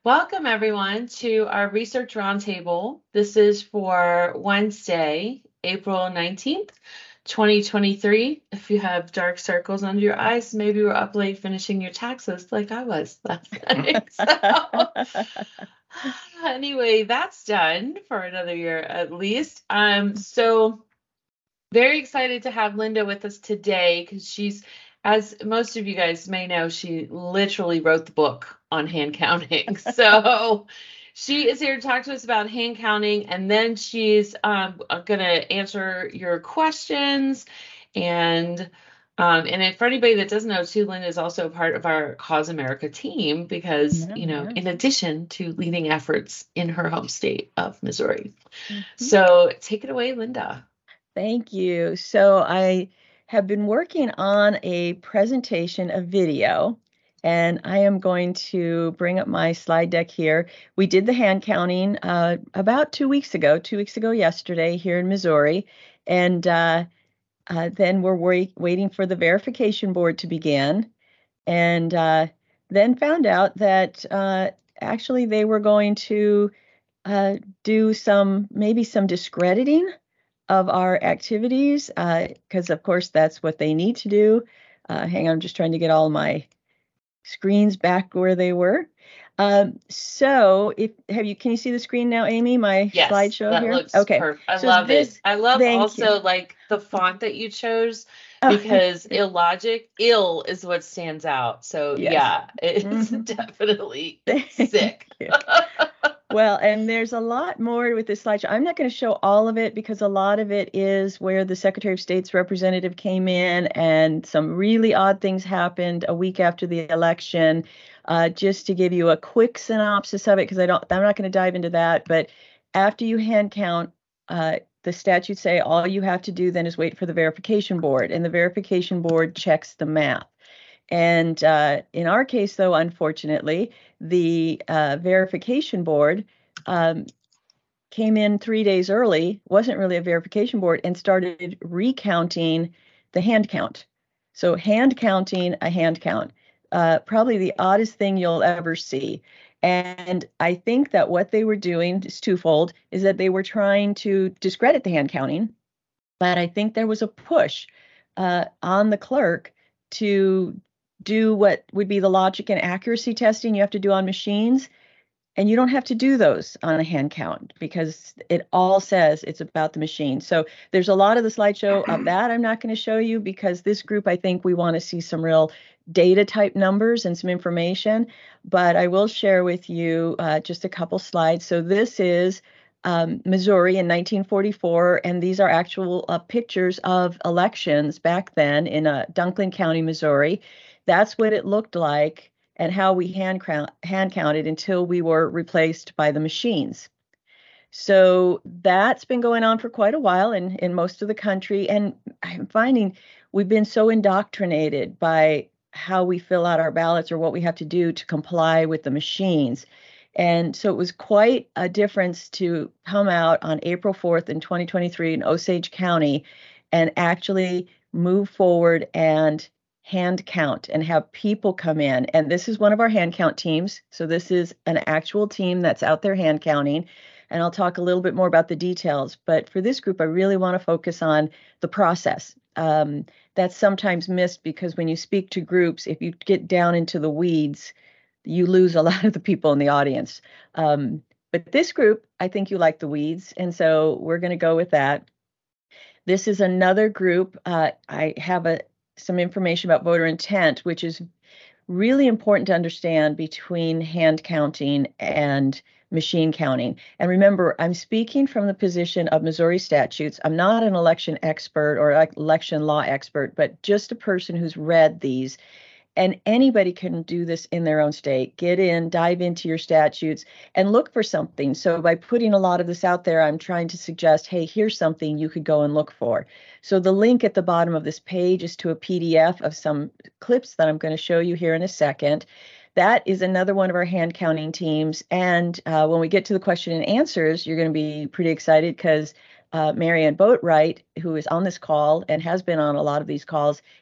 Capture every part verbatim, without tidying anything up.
Welcome, everyone, to our research roundtable. This is for Wednesday, April nineteenth, twenty twenty-three. If you have dark circles under your eyes, maybe you were up late finishing your taxes like I was last night. So, anyway, that's done for another year at least. Um, so very excited to have Linda with us today because she's, as most of you guys may know, she literally wrote the book on hand counting. So she is here to talk to us about hand counting, and then she's um, going to answer your questions. And um, and if, for anybody that doesn't know, too, Linda is also a part of our Cause America team because, Yeah, you know, yeah. in addition to leading efforts in her home state of Missouri. Mhm. So take it away, Linda. Thank you. So I have been working on a presentation, a video, and I am going to bring up my slide deck here. We did the hand counting uh, about two weeks ago, two weeks ago yesterday here in Missouri, and uh, uh, then we're wait waiting for the verification board to begin, and uh, then found out that uh, actually they were going to uh, do some, maybe some discrediting of our activities, because uh, of course that's what they need to do. Uh, hang on, I'm just trying to get all my screens back where they were. Um, so if have you can you see the screen now, Amy, my Yes, slideshow that here? looks Okay, perfect. I so love it. this, I love thank you. also like the font that you chose Oh, because illogic, ill is what stands out. So yes. yeah, it's Mhm. definitely Thank sick. you. Well, and there's a lot more with this slideshow. I'm not going to show all of it because a lot of it is where the Secretary of State's representative came in and some really odd things happened a week after the election. Uh, just to give you a quick synopsis of it, because I don't, I'm not going to dive into that. But after you hand count, uh, the statutes say all you have to do then is wait for the verification board, and the verification board checks the math. And uh, in our case, though, unfortunately, the uh, verification board um, came in three days early, wasn't really a verification board, and started recounting the hand count. So, hand counting a hand count, uh, probably the oddest thing you'll ever see. And I think that what they were doing is twofold, is that they were trying to discredit the hand counting, but I think there was a push uh, on the clerk to do what would be the logic and accuracy testing you have to do on machines. And you don't have to do those on a hand count because it all says it's about the machine. So there's a lot of the slideshow of that I'm not going to show you because this group, I think we want to see some real data type numbers and some information. But I will share with you uh, just a couple slides. So this is um, Missouri in nineteen forty-four, and these are actual uh, pictures of elections back then in uh, Dunklin County, Missouri. That's what it looked like and how we hand, count, hand counted until we were replaced by the machines. So that's been going on for quite a while in, in most of the country. And I'm finding we've been so indoctrinated by how we fill out our ballots or what we have to do to comply with the machines. And so it was quite a difference to come out on April fourth in twenty twenty-three in Osage County and actually move forward and hand count and have people come in. And this is one of our hand count teams. So this is an actual team that's out there hand counting. And I'll talk a little bit more about the details. But for this group, I really want to focus on the process. Um, that's sometimes missed because when you speak to groups, if you get down into the weeds, you lose a lot of the people in the audience. Um, but this group, I think you like the weeds. And so we're going to go with that. This is another group. Uh, I have a, some information about voter intent, which is really important to understand between hand counting and machine counting. And remember, I'm speaking from the position of Missouri statutes. I'm not an election expert or election law expert, but just a person who's read these. And anybody can do this in their own state. Get in, dive into your statutes, and look for something. So by putting a lot of this out there, I'm trying to suggest, hey, here's something you could go and look for. So the link at the bottom of this page is to a P D F of some clips that I'm going to show you here in a second. That is another one of our hand counting teams. And uh, when we get to the question and answers, you're going to be pretty excited because uh, Marianne Boatwright, who is on this call and has been on a lot of these calls,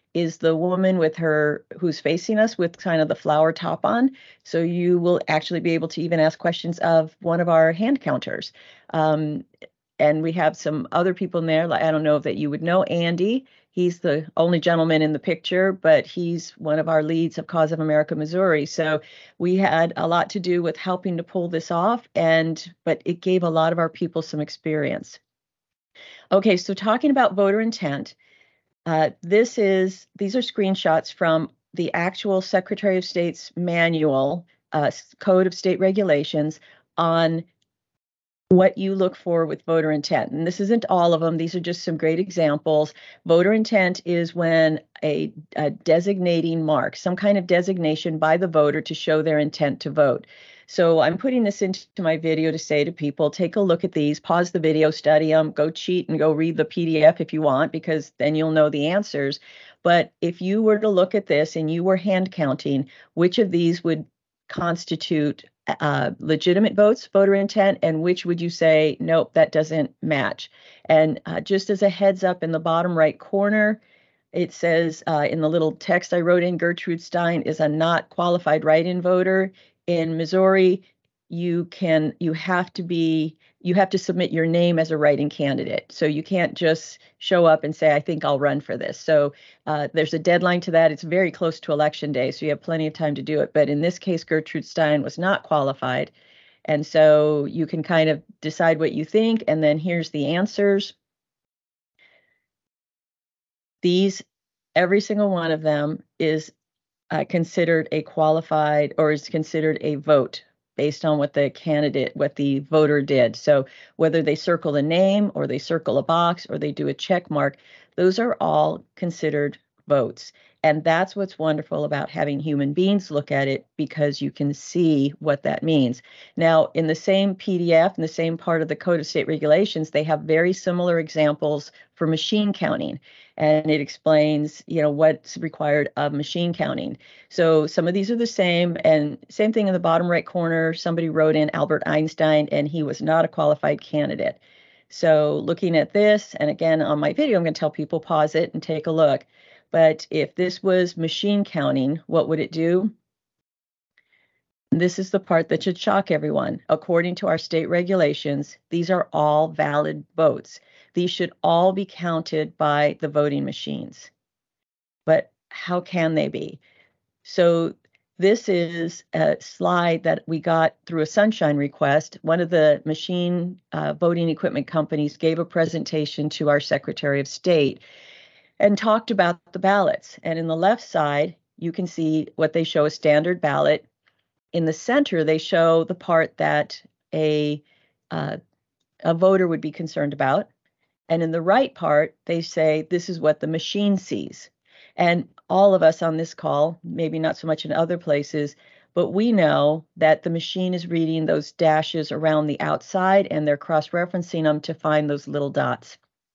is the woman with her who's facing us with kind of the flower top on. So you will actually be able to even ask questions of one of our hand counters. Um, and we have some other people in there. Like, I don't know if that you would know Andy. He's the only gentleman in the picture, but he's one of our leads of Cause of America Missouri. So we had a lot to do with helping to pull this off, and but it gave a lot of our people some experience. Okay, so talking about voter intent, uh, this is these are screenshots from the actual Secretary of State's manual, uh, Code of State Regulations on what you look for with voter intent. And this isn't all of them. These are just some great examples. Voter intent is when a, a designating mark, some kind of designation by the voter to show their intent to vote. So I'm putting this into my video to say to people, take a look at these, pause the video, study them, go cheat and go read the P D F if you want, because then you'll know the answers. But if you were to look at this and you were hand counting, which of these would constitute uh, legitimate votes, voter intent, and which would you say, nope, that doesn't match? And uh, just as a heads up, in the bottom right corner, it says uh, in the little text I wrote in, Gertrude Stein is a not qualified write-in voter. In Missouri, you can, you have to be, you have to submit your name as a write-in candidate. So you can't just show up and say, I think I'll run for this. So uh, there's a deadline to that. It's very close to election day, so you have plenty of time to do it. But in this case, Gertrude Stein was not qualified. And so you can kind of decide what you think. And then here's the answers. These, every single one of them is uh, considered a qualified or is considered a vote based on what the candidate, what the voter did. So whether they circle a name or they circle a box or they do a check mark, those are all considered votes. And that's what's wonderful about having human beings look at it, because you can see what that means. Now, in the same P D F, in the same part of the Code of State Regulations, they have very similar examples for machine counting. And it explains, you know, what's required of machine counting. So some of these are the same. And same thing in the bottom right corner, somebody wrote in Albert Einstein, and he was not a qualified candidate. So looking at this, and again, on my video, I'm going to tell people pause it and take a look. But if this was machine counting, what would it do? This is the part that should shock everyone. According to our state regulations, these are all valid votes. These should all be counted by the voting machines. But how can they be? So this is a slide that we got through a sunshine request. One of the machine uh, voting equipment companies gave a presentation to our Secretary of State and talked about the ballots. And in the left side, you can see what they show a standard ballot. In the center, they show the part that a, uh, a voter would be concerned about. And in the right part, they say this is what the machine sees. And all of us on this call, maybe not so much in other places, but we know that the machine is reading those dashes around the outside and they're cross-referencing them to find those little dots.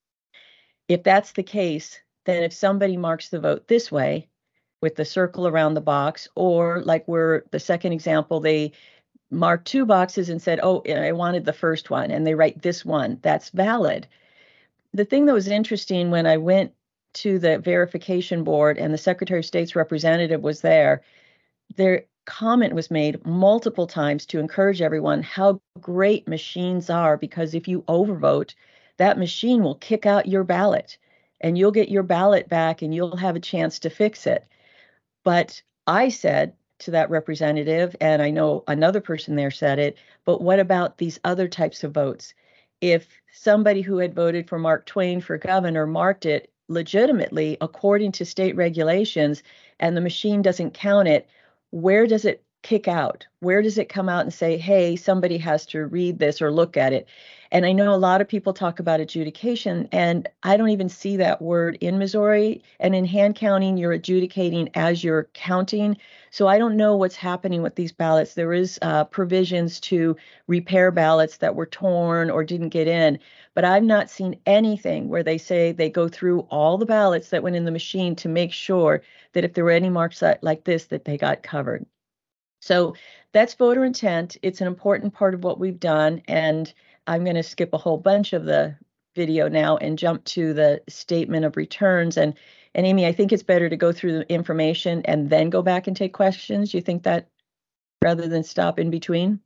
If that's the case, then if somebody marks the vote this way with the circle around the box, or like we're the second example, they marked two boxes and said, oh, I wanted the first one, and they write this one, that's valid. The thing that was interesting when I went to the verification board and the Secretary of State's representative was there, their comment was made multiple times to encourage everyone how great machines are, because if you overvote, that machine will kick out your ballot and you'll get your ballot back and you'll have a chance to fix it. But I said to that representative, and I know another person there said it, but what about these other types of votes? If somebody who had voted for Mark Twain for governor marked it legitimately according to state regulations and the machine doesn't count it, where does it kick out? Where does it come out and say, hey, somebody has to read this or look at it? And I know a lot of people talk about adjudication, and I don't even see that word in Missouri. And in hand counting, you're adjudicating as you're counting. So I don't know what's happening with these ballots. There is uh, provisions to repair ballots that were torn or didn't get in, but I've not seen anything where they say they go through all the ballots that went in the machine to make sure that if there were any marks like this, that they got covered. So that's voter intent. It's an important part of what we've done. And I'm going to skip a whole bunch of the video now and jump to the statement of returns. And And Amy, I think it's better to go through the information and then go back and take questions. You think that rather than stop in between?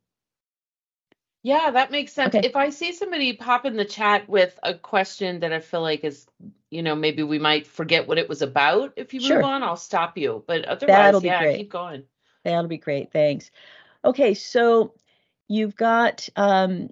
Yeah, that makes sense. Okay. If I see somebody pop in the chat with a question that I feel like is, you know, maybe we might forget what it was about. If you move Sure. on, I'll stop you. But That'll otherwise, be yeah, great. keep going. That'll be great. Thanks. Okay, so you've got um,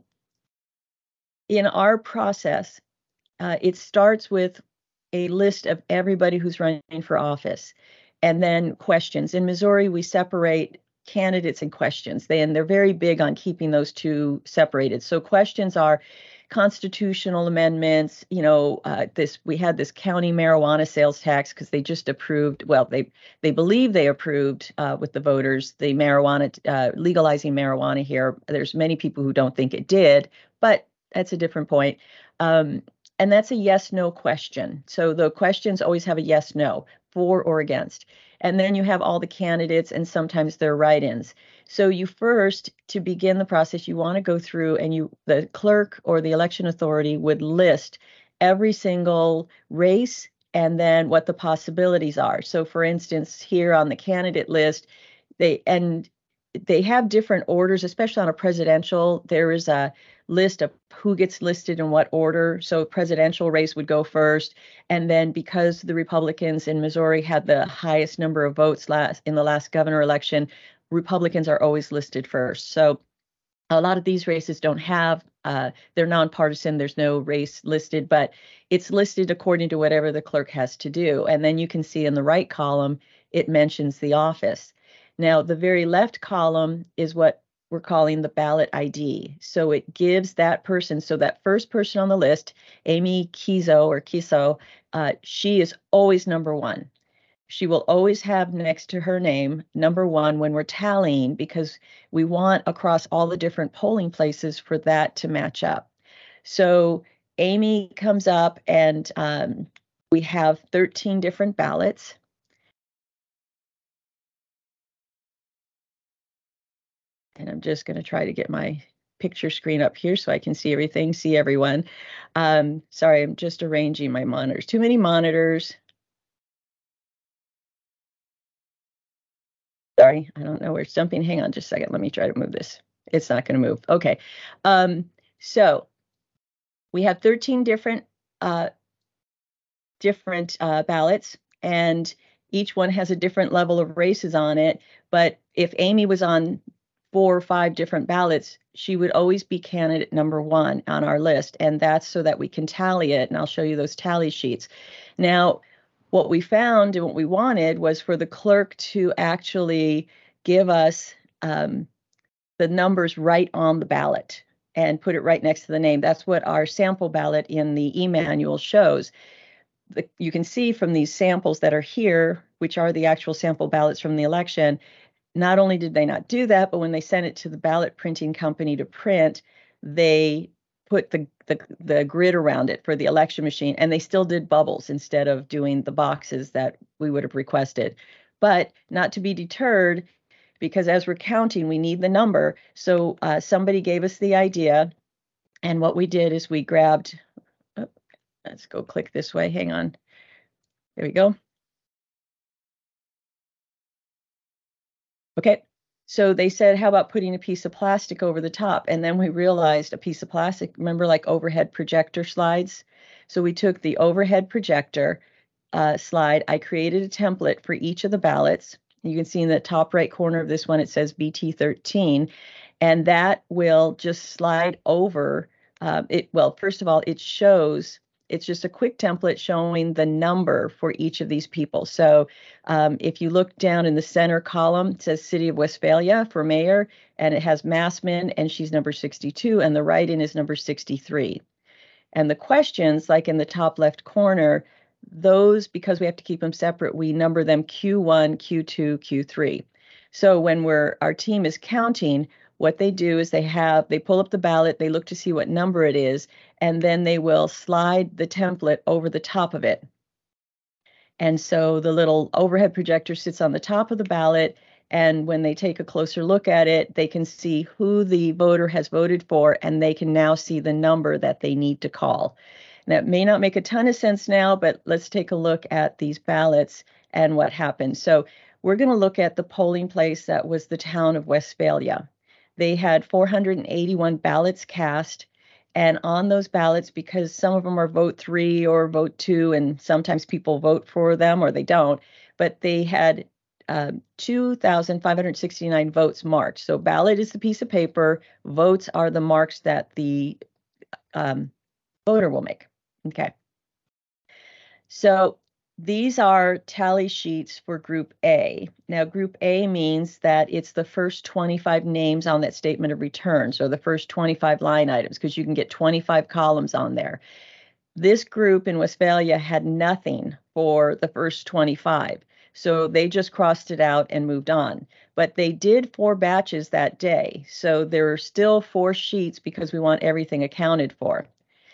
in our process, uh, it starts with a list of everybody who's running for office and then questions. In Missouri, we separate candidates and questions. They, and they're very big on keeping those two separated. So questions are constitutional amendments. You know, uh, this we had this county marijuana sales tax because they just approved. Well, they they believe they approved uh, with the voters the marijuana uh, legalizing marijuana here. There's many people who don't think it did, but that's a different point. Um, and that's a yes no question. So the questions always have a yes no, for or against. And then you have all the candidates and sometimes they're write-ins. So you first, to begin the process, you want to go through and you the clerk or the election authority would list every single race and then what the possibilities are. So for instance, here on the candidate list, they and they have different orders, especially on a presidential. There is a list of who gets listed in what order. So presidential race would go first. And then because the Republicans in Missouri had the highest number of votes last in the last governor election, Republicans are always listed first. So a lot of these races don't have, uh, they're nonpartisan. There's no race listed, but it's listed according to whatever the clerk has to do. And then you can see in the right column, it mentions the office. Now, the very left column is what we're calling the ballot I D. So it gives that person, so that first person on the list, Amy Kiso or Kiso, uh, she is always number one. She will always have next to her name number one when we're tallying because we want across all the different polling places for that to match up. So Amy comes up and um, we have thirteen different ballots. And I'm just going to try to get my picture screen up here so I can see everything, see everyone. Um, sorry, I'm just arranging my monitors. Too many monitors. Sorry, I don't know where it's jumping. Hang on just a second. Let me try to move this. It's not going to move. Okay. Um, so we have thirteen different uh, different uh, ballots, and each one has a different level of races on it. But if Amy was on four or five different ballots, she would always be candidate number one on our list. And that's so that we can tally it. And I'll show you those tally sheets. Now, what we found and what we wanted was for the clerk to actually give us um, the numbers right on the ballot and put it right next to the name. That's what our sample ballot in the e-manual shows. The, you can see from these samples that are here, which are the actual sample ballots from the election, not only did they not do that, but when they sent it to the ballot printing company to print, they put the, the the grid around it for the election machine, and they still did bubbles instead of doing the boxes that we would have requested. But not to be deterred, because as we're counting, we need the number. So uh, somebody gave us the idea, and what we did is we grabbed, oh, let's go click this way, hang on. There we go. Okay, so they said, how about putting a piece of plastic over the top? And then we realized a piece of plastic, remember like overhead projector slides? So we took the overhead projector uh, slide. I created a template for each of the ballots. You can see in the top right corner of this one, it says B T thirteen. And that will just slide over. Uh, it Well, first of all, it shows, it's just a quick template showing the number for each of these people. So um, if you look down in the center column, it says City of Westphalia for mayor, and it has Massman, and she's number sixty-two, and the write-in is number sixty-three. And the questions, like in the top left corner, those, because we have to keep them separate, we number them Q one, Q two, Q three. So when we're our team is counting, what they do is they have they pull up the ballot, they look to see what number it is, and then they will slide the template over the top of it. And so the little overhead projector sits on the top of the ballot, and when they take a closer look at it, they can see who the voter has voted for, and they can now see the number that they need to call. That may not make a ton of sense now, but let's take a look at these ballots and what happened. So we're going to look at the polling place that was the town of Westphalia. They had four hundred eighty-one ballots cast. And on those ballots, because some of them are vote three or vote two, and sometimes people vote for them or they don't, but they had uh, two thousand five hundred sixty-nine votes marked. So ballot is the piece of paper. Votes are the marks that the um, voter will make. Okay. So these are tally sheets for Group A. Now, Group A means that it's the first twenty-five names on that statement of returns, or the first twenty-five line items, because you can get twenty-five columns on there. This group in Westphalia had nothing for the first twenty-five, so they just crossed it out and moved on. But they did four batches that day, so there are still four sheets because we want everything accounted for.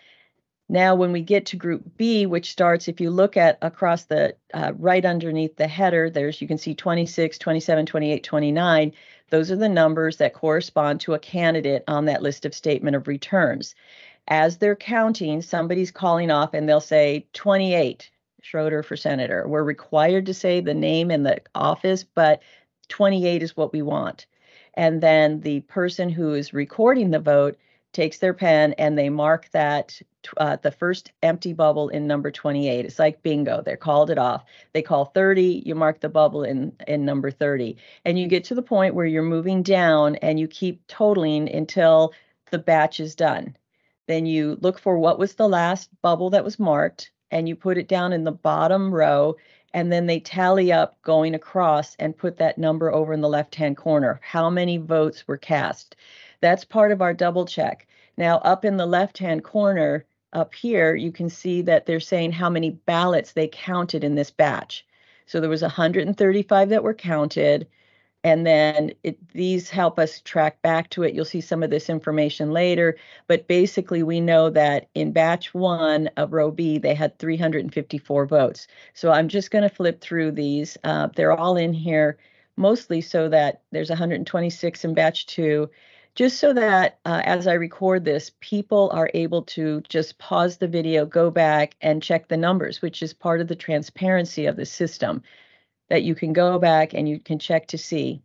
Now, when we get to Group B, which starts, if you look at across the uh, right underneath the header, there's, you can see twenty-six, twenty-seven, twenty-eight, twenty-nine. Those are the numbers that correspond to a candidate on that list of statement of returns. As they're counting, somebody's calling off and they'll say twenty-eight, Schroeder for senator. We're required to say the name and the office, but twenty-eight is what we want. And then the person who is recording the vote takes their pen and they mark that uh, the first empty bubble in number twenty-eight. It's like bingo. They called it off. They call thirty, you mark the bubble in, in number thirty. And you get to the point where you're moving down and you keep totaling until the batch is done. Then you look for what was the last bubble that was marked and you put it down in the bottom row, and then they tally up going across and put that number over in the left-hand corner. How many votes were cast? That's part of our double check. Now, up in the left-hand corner, up here, you can see that they're saying how many ballots they counted in this batch. So there was one hundred thirty-five that were counted, and then it, these help us track back to it. You'll see some of this information later, but basically we know that in batch one of row B, they had three hundred fifty-four votes. So I'm just going to flip through these. Uh, they're all in here, mostly so that there's one hundred twenty-six in batch two. Just so that uh, as I record this, people are able to just pause the video, go back and check the numbers, which is part of the transparency of the system, that you can go back and you can check to see.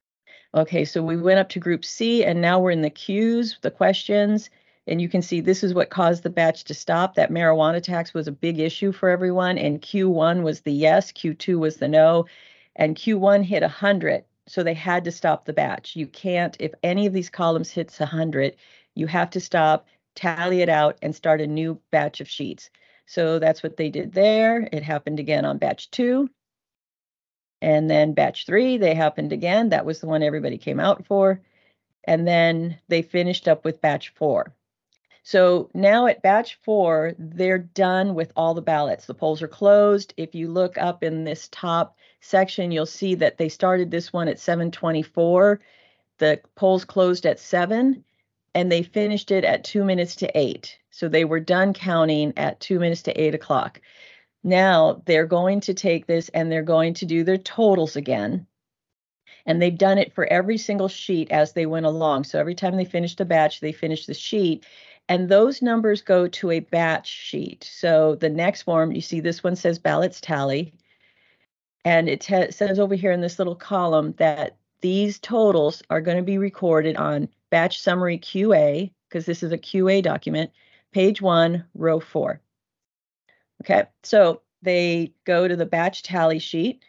Okay, so we went up to Group C and now we're in the Q's, the questions, and you can see this is what caused the batch to stop. That marijuana tax was a big issue for everyone, and Q one was the yes, Q two was the no, and Q one hit one hundred. So they had to stop the batch. You can't, if any of these columns hits one hundred, you have to stop, tally it out, and start a new batch of sheets. So that's what they did there. It happened again on batch two. And then batch three, they happened again. That was the one everybody came out for. And then they finished up with batch four. So now at batch four, they're done with all the ballots. The polls are closed. If you look up in this top section, you'll see that they started this one at seven twenty-four. The polls closed at seven, and they finished it at two minutes to eight. So they were done counting at two minutes to eight o'clock. Now they're going to take this and they're going to do their totals again. And they've done it for every single sheet as they went along. So every time they finished a batch, they finished the sheet. And those numbers go to a batch sheet. So the next form, you see this one says ballots tally. And it says over here in this little column that these totals are going to be recorded on batch summary Q A, because this is a Q A document, page one, row four. Okay, so they go to the batch tally sheet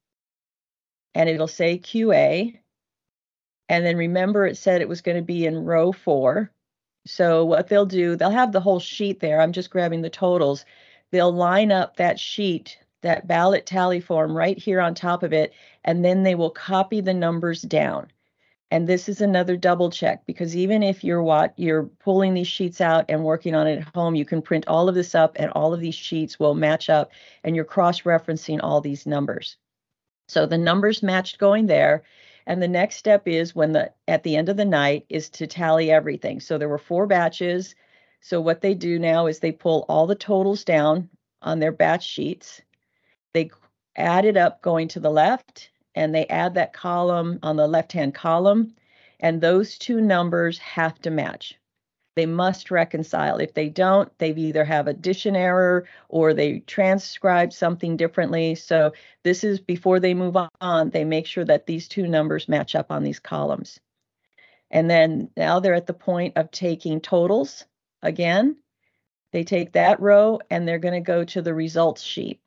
and it'll say Q A. And then remember it said it was going to be in row four. So what they'll do, they'll have the whole sheet there. I'm just grabbing the totals. They'll line up that sheet, that ballot tally form right here on top of it, and then they will copy the numbers down. And this is another double check, because even if you're what you're pulling these sheets out and working on it at home, you can print all of this up and all of these sheets will match up and you're cross-referencing all these numbers. So the numbers matched going there. And the next step is when the at the end of the night is to tally everything. So there were four batches. So what they do now is they pull all the totals down on their batch sheets. They add it up going to the left, and they add that column on the left-hand column, and those two numbers have to match. They must reconcile. If they don't, they either have addition error or they transcribe something differently. So this is before they move on, they make sure that these two numbers match up on these columns. And then now they're at the point of taking totals again. They take that row and they're going to go to the results sheet.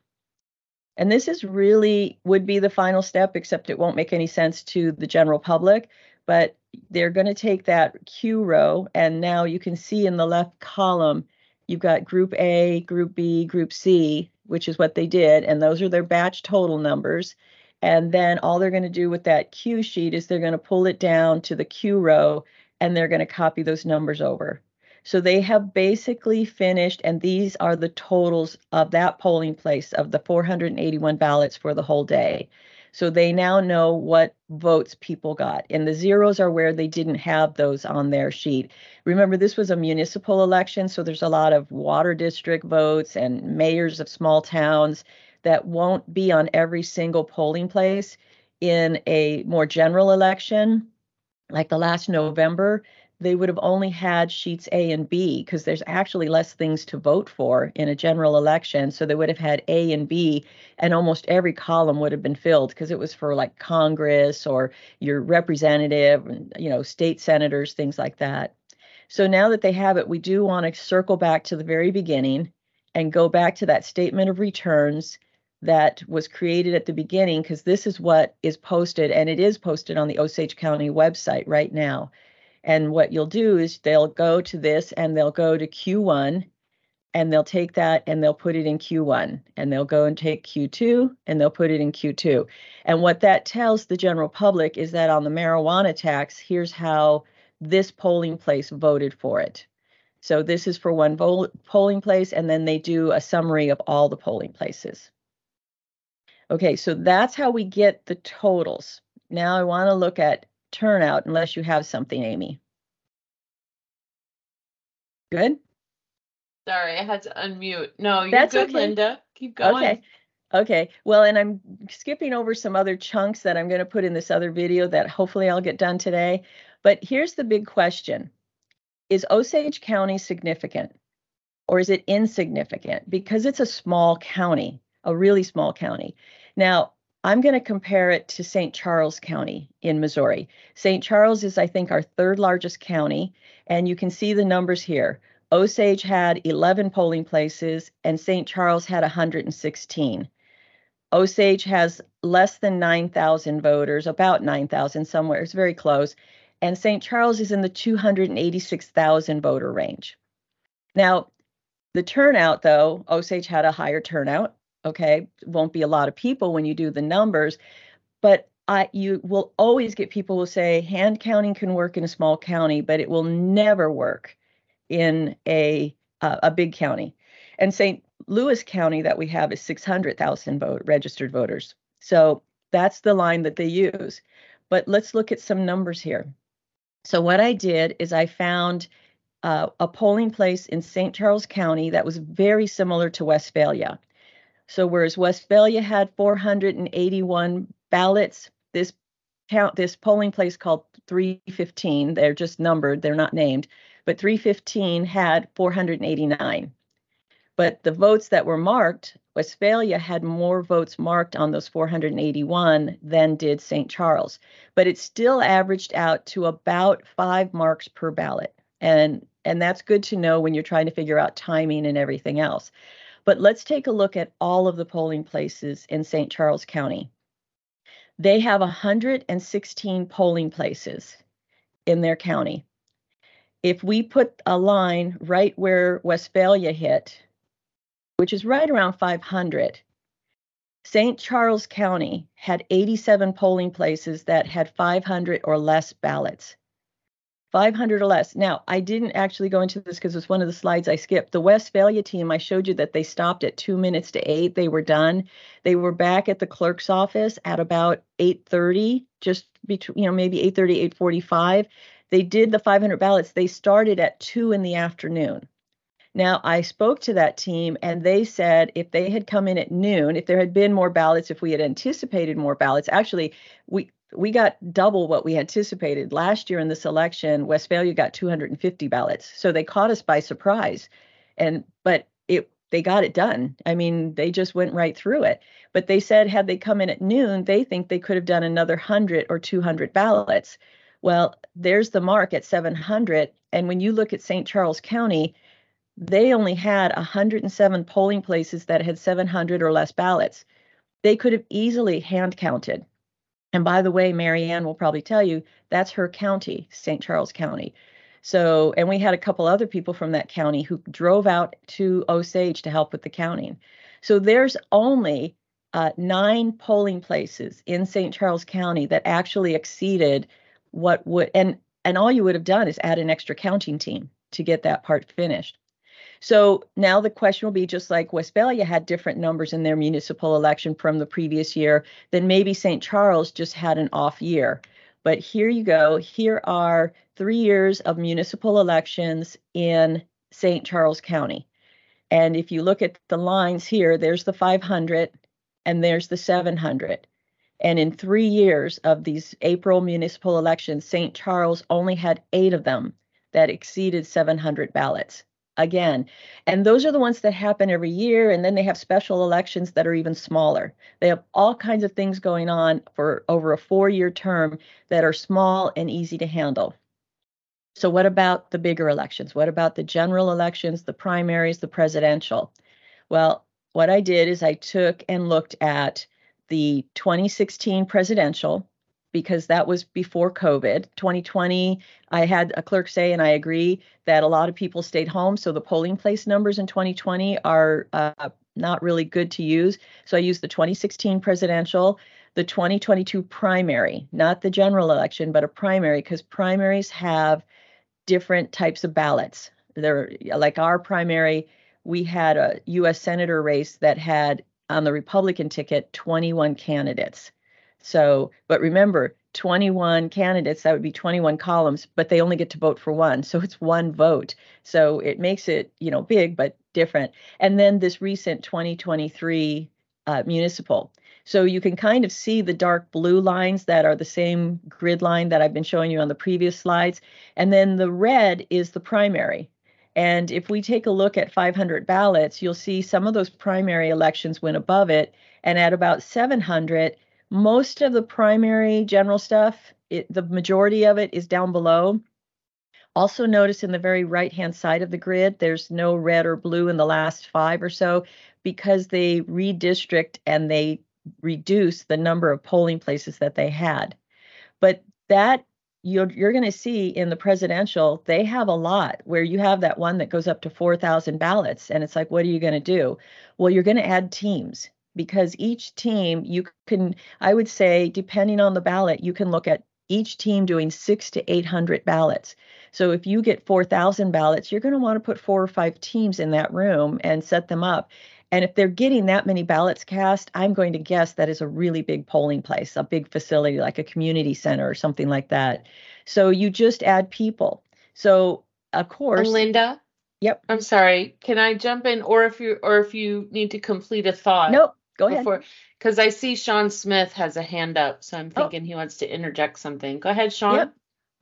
And this is really would be the final step, except it won't make any sense to the general public. But they're going to take that Q row, and now you can see in the left column, you've got Group A, Group B, Group C, which is what they did, and those are their batch total numbers. And then all they're going to do with that Q sheet is they're going to pull it down to the Q row, and they're going to copy those numbers over. So they have basically finished, and these are the totals of that polling place of the four hundred eighty-one ballots for the whole day. So they now know what votes people got. And the zeros are where they didn't have those on their sheet. Remember, this was a municipal election, so there's a lot of water district votes and mayors of small towns that won't be on every single polling place. In a more general election, like the last November, they would have only had sheets A and B because there's actually less things to vote for in a general election. So they would have had A and B, and almost every column would have been filled because it was for like Congress or your representative, you know, state senators, things like that. So now that they have it, we do want to circle back to the very beginning and go back to that statement of returns that was created at the beginning, because this is what is posted, and it is posted on the Osage County website right now. And what you'll do is they'll go to this and they'll go to Q one, and they'll take that and they'll put it in Q one, and they'll go and take Q two and they'll put it in Q two. And what that tells the general public is that on the marijuana tax, here's how this polling place voted for it. So this is for one vo- polling place, and then they do a summary of all the polling places. Okay, so that's how we get the totals. Now I want to look at turnout, unless you have something, Amy. Good? Sorry, I had to unmute. No, you're That's good, okay. Linda. Keep going. Okay. Okay. Well, and I'm skipping over some other chunks that I'm going to put in this other video that hopefully I'll get done today. But here's the big question. Is Osage County significant, or is it insignificant? Because it's a small county, a really small county. Now, I'm going to compare it to Saint Charles County in Missouri. Saint Charles is, I think, our third largest county, and you can see the numbers here. Osage had eleven polling places, and Saint Charles had one hundred sixteen. Osage has less than nine thousand voters, about nine thousand somewhere. It's very close. And Saint Charles is in the two hundred eighty-six thousand voter range. Now, the turnout, though, Osage had a higher turnout. Okay, won't be a lot of people when you do the numbers, but I, you will always get people who say hand counting can work in a small county, but it will never work in a uh, a big county. And Saint Louis County that we have is six hundred thousand vote registered voters. So that's the line that they use. But let's look at some numbers here. So what I did is I found uh, a polling place in Saint Charles County that was very similar to Westphalia. So whereas Westphalia had four hundred eighty-one ballots, this count, this polling place called three fifteen, they're just numbered, they're not named, but three fifteen had four hundred eighty-nine. But the votes that were marked, Westphalia had more votes marked on those four hundred eighty-one than did Saint Charles. But it still averaged out to about five marks per ballot. And, and that's good to know when you're trying to figure out timing and everything else. But let's take a look at all of the polling places in Saint Charles County. They have one hundred sixteen polling places in their county. If we put a line right where Westphalia hit, which is right around five hundred, Saint Charles County had eighty-seven polling places that had five hundred or less ballots. five hundred or less. Now, I didn't actually go into this because it's one of the slides I skipped. The Westphalia team, I showed you that they stopped at two minutes to eight. They were done. They were back at the clerk's office at about eight thirty, just between, you know, maybe eight thirty, eight forty-five. They did the five hundred ballots. They started at two in the afternoon. Now, I spoke to that team, and they said if they had come in at noon, if there had been more ballots, if we had anticipated more ballots, actually, we we got double what we anticipated. Last year in this election, Westphalia got two hundred fifty ballots. So they caught us by surprise. And but it they got it done. I mean, they just went right through it. But they said had they come in at noon, they think they could have done another one hundred or two hundred ballots. Well, there's the mark at seven hundred. And when you look at Saint Charles County, they only had one hundred seven polling places that had seven hundred or less ballots. They could have easily hand counted. And by the way, Marianne will probably tell you that's her county, Saint Charles County. So, and we had a couple other people from that county who drove out to Osage to help with the counting. So there's only uh, nine polling places in Saint Charles County that actually exceeded what would, and and all you would have done is add an extra counting team to get that part finished. So now the question will be, just like Westphalia had different numbers in their municipal election from the previous year, then maybe Saint Charles just had an off year. But here you go. Here are three years of municipal elections in Saint Charles County. And if you look at the lines here, there's the five hundred and there's the seven hundred. And in three years of these April municipal elections, Saint Charles only had eight of them that exceeded seven hundred ballots. Again, and those are the ones that happen every year, and then they have special elections that are even smaller. They have all kinds of things going on for over a four-year term that are small and easy to handle. So what about the bigger elections? What about the general elections, the primaries, the presidential? Well, what I did is I took and looked at the twenty sixteen presidential, because that was before COVID. twenty twenty, I had a clerk say, and I agree, that a lot of people stayed home. So the polling place numbers in twenty twenty are uh, not really good to use. So I used the twenty sixteen presidential, the twenty twenty-two primary, not the general election, but a primary, because primaries have different types of ballots. They're like our primary, we had a U S Senator race that had on the Republican ticket twenty-one candidates. So, but remember, twenty-one candidates, that would be twenty-one columns, but they only get to vote for one. So it's one vote. So it makes it, you know, big, but different. And then this recent twenty twenty-three uh, municipal. So you can kind of see the dark blue lines that are the same grid line that I've been showing you on the previous slides. And then the red is the primary. And if we take a look at five hundred ballots, you'll see some of those primary elections went above it. And at about seven hundred, most of the primary general stuff, it, the majority of it is down below. Also notice in the very right-hand side of the grid, there's no red or blue in the last five or so, because they redistrict and they reduce the number of polling places that they had. But that you're, you're going to see in the presidential, they have a lot where you have that one that goes up to four thousand ballots. And it's like, what are you going to do? Well, you're going to add teams, because each team you can, I would say, depending on the ballot, you can look at each team doing six to eight hundred ballots. So if you get four thousand ballots, you're going to want to put four or five teams in that room and set them up. And if they're getting that many ballots cast, I'm going to guess that is a really big polling place, a big facility like a community center or something like that. So you just add people. So of course, Linda. Yep. I'm sorry. Can I jump in, or if you or if you need to complete a thought? Nope. Go ahead. Because I see Sean Smith has a hand up, so I'm thinking oh. he wants to interject something. Go ahead, Sean. Yep.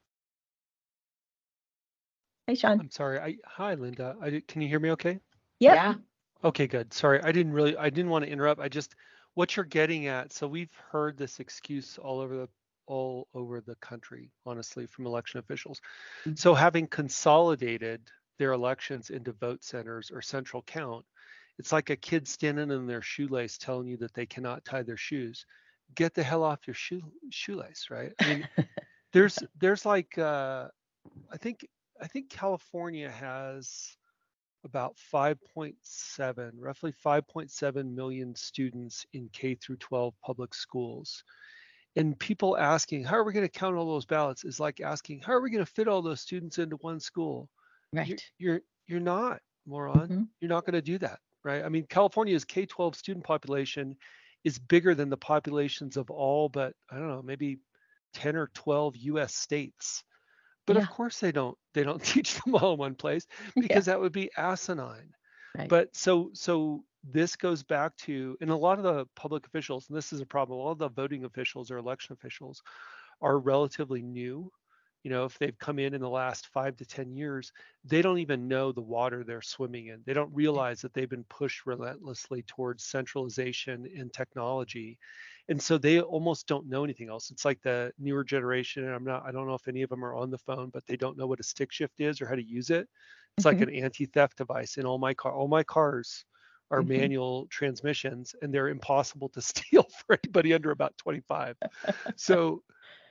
Hey, Sean. I'm sorry. I, hi, Linda. I, can you hear me okay? Yep. Yeah. Okay, good. Sorry, I didn't really, I didn't want to interrupt. I just, what you're getting at, so we've heard this excuse all over the, all over the country, honestly, from election officials. Mm-hmm. So having consolidated their elections into vote centers or central count, it's like a kid standing in their shoelace telling you that they cannot tie their shoes. Get the hell off your shoe, shoelace, right? I mean, there's, there's like, uh, I think, I think California has about five point seven, roughly five point seven million students in K through twelve public schools. And people asking, how are we going to count all those ballots is like asking, how are we going to fit all those students into one school? Right. You're, you're, you're not, moron. Mm-hmm. You're not going to do that, right? I mean, California's K twelve student population is bigger than the populations of all but, I don't know, maybe ten or twelve U S states. But yeah. Of course they don't they don't teach them all in one place, because yeah. That would be asinine. Right. But so so this goes back to, and a lot of the public officials, and this is a problem, a lot of the voting officials or election officials are relatively new. You know, if they've come in in the last five to ten years, they don't even know the water they're swimming in. They don't realize that they've been pushed relentlessly towards centralization and technology. And so they almost don't know anything else. It's like the newer generation, and I'm not, I don't know if any of them are on the phone, but they don't know what a stick shift is or how to use it. It's like Mhm. an anti-theft device in all my car, all my cars are Mhm. manual transmissions, and they're impossible to steal for anybody under about twenty-five. So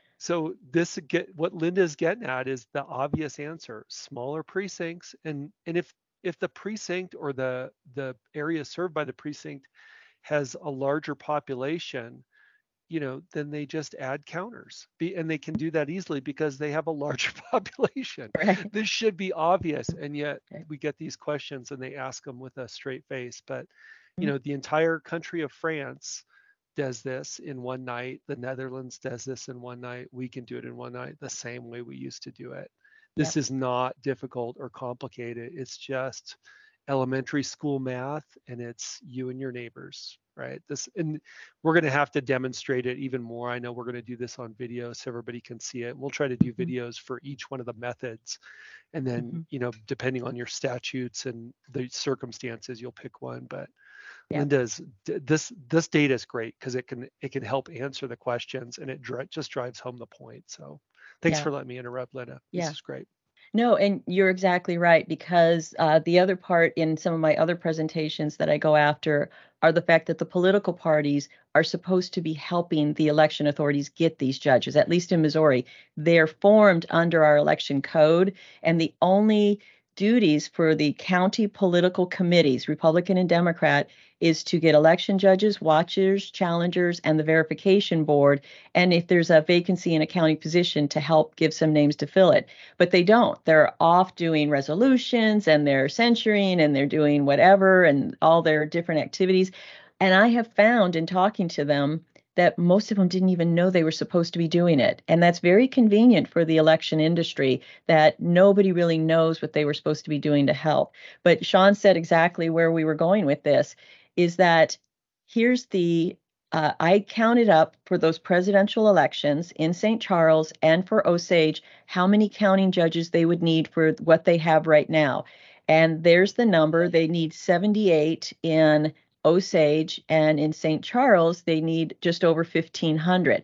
so this get what Linda's getting at is the obvious answer: smaller precincts, and and if if the precinct or the the area served by the precinct has a larger population, you know, then they just add counters. Be, and they can do that easily because they have a larger population. Right. This should be obvious, and yet Right. we get these questions and they ask them with a straight face. But you Mhm. know, the entire country of France does this in one night. The Netherlands does this in one night. We can do it in one night the same way we used to do it. This Yep. is not difficult or complicated. It's just elementary school math, and it's you and your neighbors, right? This, and we're going to have to demonstrate it even more. I know we're going to do this on video so everybody can see it. We'll try to do Mhm. videos for each one of the methods, and then, Mhm. you know, depending on your statutes and the circumstances, you'll pick one. But Yep. Linda's this this data is great because it can it can help answer the questions, and it dri- just drives home the point. So thanks Yeah. for letting me interrupt, Linda. This Yeah. is great. No, and you're exactly right, because uh, the other part in some of my other presentations that I go after are the fact that the political parties are supposed to be helping the election authorities get these judges. At least in Missouri, they're formed under our election code, and the only duties for the county political committees, Republican and Democrat, is to get election judges, watchers, challengers, and the verification board. And if there's a vacancy in a county position, to help give some names to fill it. But they don't. They're off doing resolutions, and they're censuring, and they're doing whatever, and all their different activities. And I have found in talking to them that most of them didn't even know they were supposed to be doing it. And that's very convenient for the election industry, that nobody really knows what they were supposed to be doing to help. But Sean said exactly where we were going with this, is that here's the uh, I counted up for those presidential elections in Saint Charles and for Osage how many counting judges they would need for what they have right now. And there's the number. They need seventy-eight in Osage, and in Saint Charles, they need just over fifteen hundred.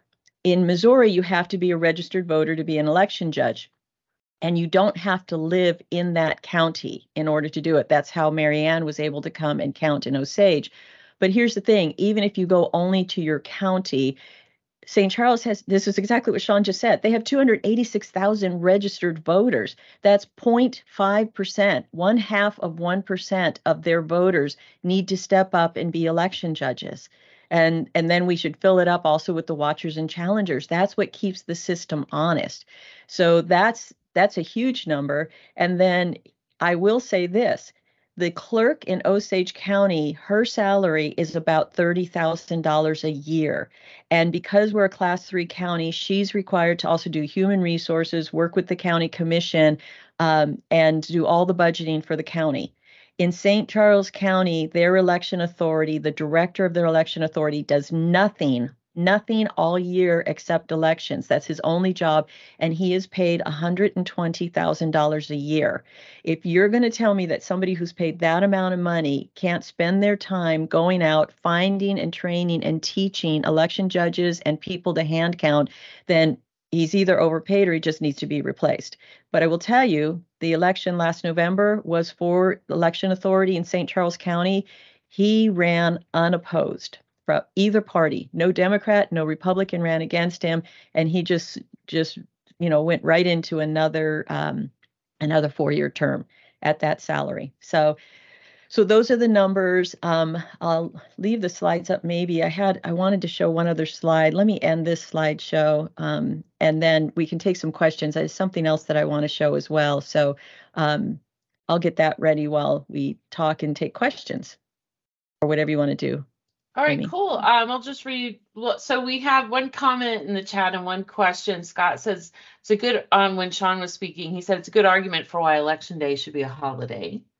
In Missouri, you have to be a registered voter to be an election judge. And you don't have to live in that county in order to do it. That's how Marianne was able to come and count in Osage. But here's the thing, even if you go only to your county, Saint Charles has, this is exactly what Sean just said. They have two hundred eighty-six thousand registered voters. That's zero point five percent. One half of one percent of their voters need to step up and be election judges. And, and then we should fill it up also with the watchers and challengers. That's what keeps the system honest. So that's that's a huge number. And then I will say this. The clerk in Osage County, her salary is about thirty thousand dollars a year. And because we're a class three county, she's required to also do human resources, work with the county commission, um, and do all the budgeting for the county. In Saint Charles County, their election authority, the director of their election authority, does nothing, nothing all year except elections. That's his only job. And he is paid one hundred twenty thousand dollars a year. If you're going to tell me that somebody who's paid that amount of money can't spend their time going out, finding and training and teaching election judges and people to hand count, then he's either overpaid or he just needs to be replaced. But I will tell you, the election last November was for election authority in Saint Charles County. He ran unopposed from either party. No Democrat, no Republican ran against him, and he just just you know went right into another um, another four-year term at that salary. So so those are the numbers. Um, I'll leave the slides up. Maybe I had, I wanted to show one other slide. Let me end this slideshow, um, and then we can take some questions. There's something else that I want to show as well. So um, I'll get that ready while we talk and take questions, or whatever you want to do. All right, Amy. cool. Um, I'll just read. So we have one comment in the chat and one question. Scott says it's a good, um, when Sean was speaking, he said it's a good argument for why Election Day should be a holiday.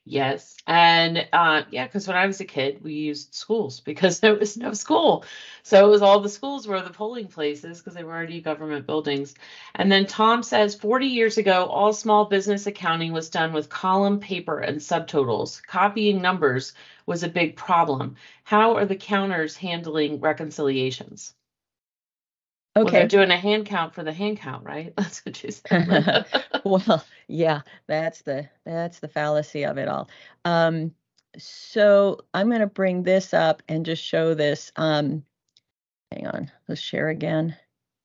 Yes. And uh, yeah, because when I was a kid, we used schools because there was no school. So it was all the schools were the polling places because they were already government buildings. And then Tom says forty years ago, all small business accounting was done with column paper and subtotals. Copying numbers was a big problem. How are the counters handling reconciliations? Well, they're Okay. doing a hand count for the hand count, right? That's what you said. Well, yeah, that's the that's the fallacy of it all. Um, so I'm going to bring this up and just show this. Um, hang on, let's share again.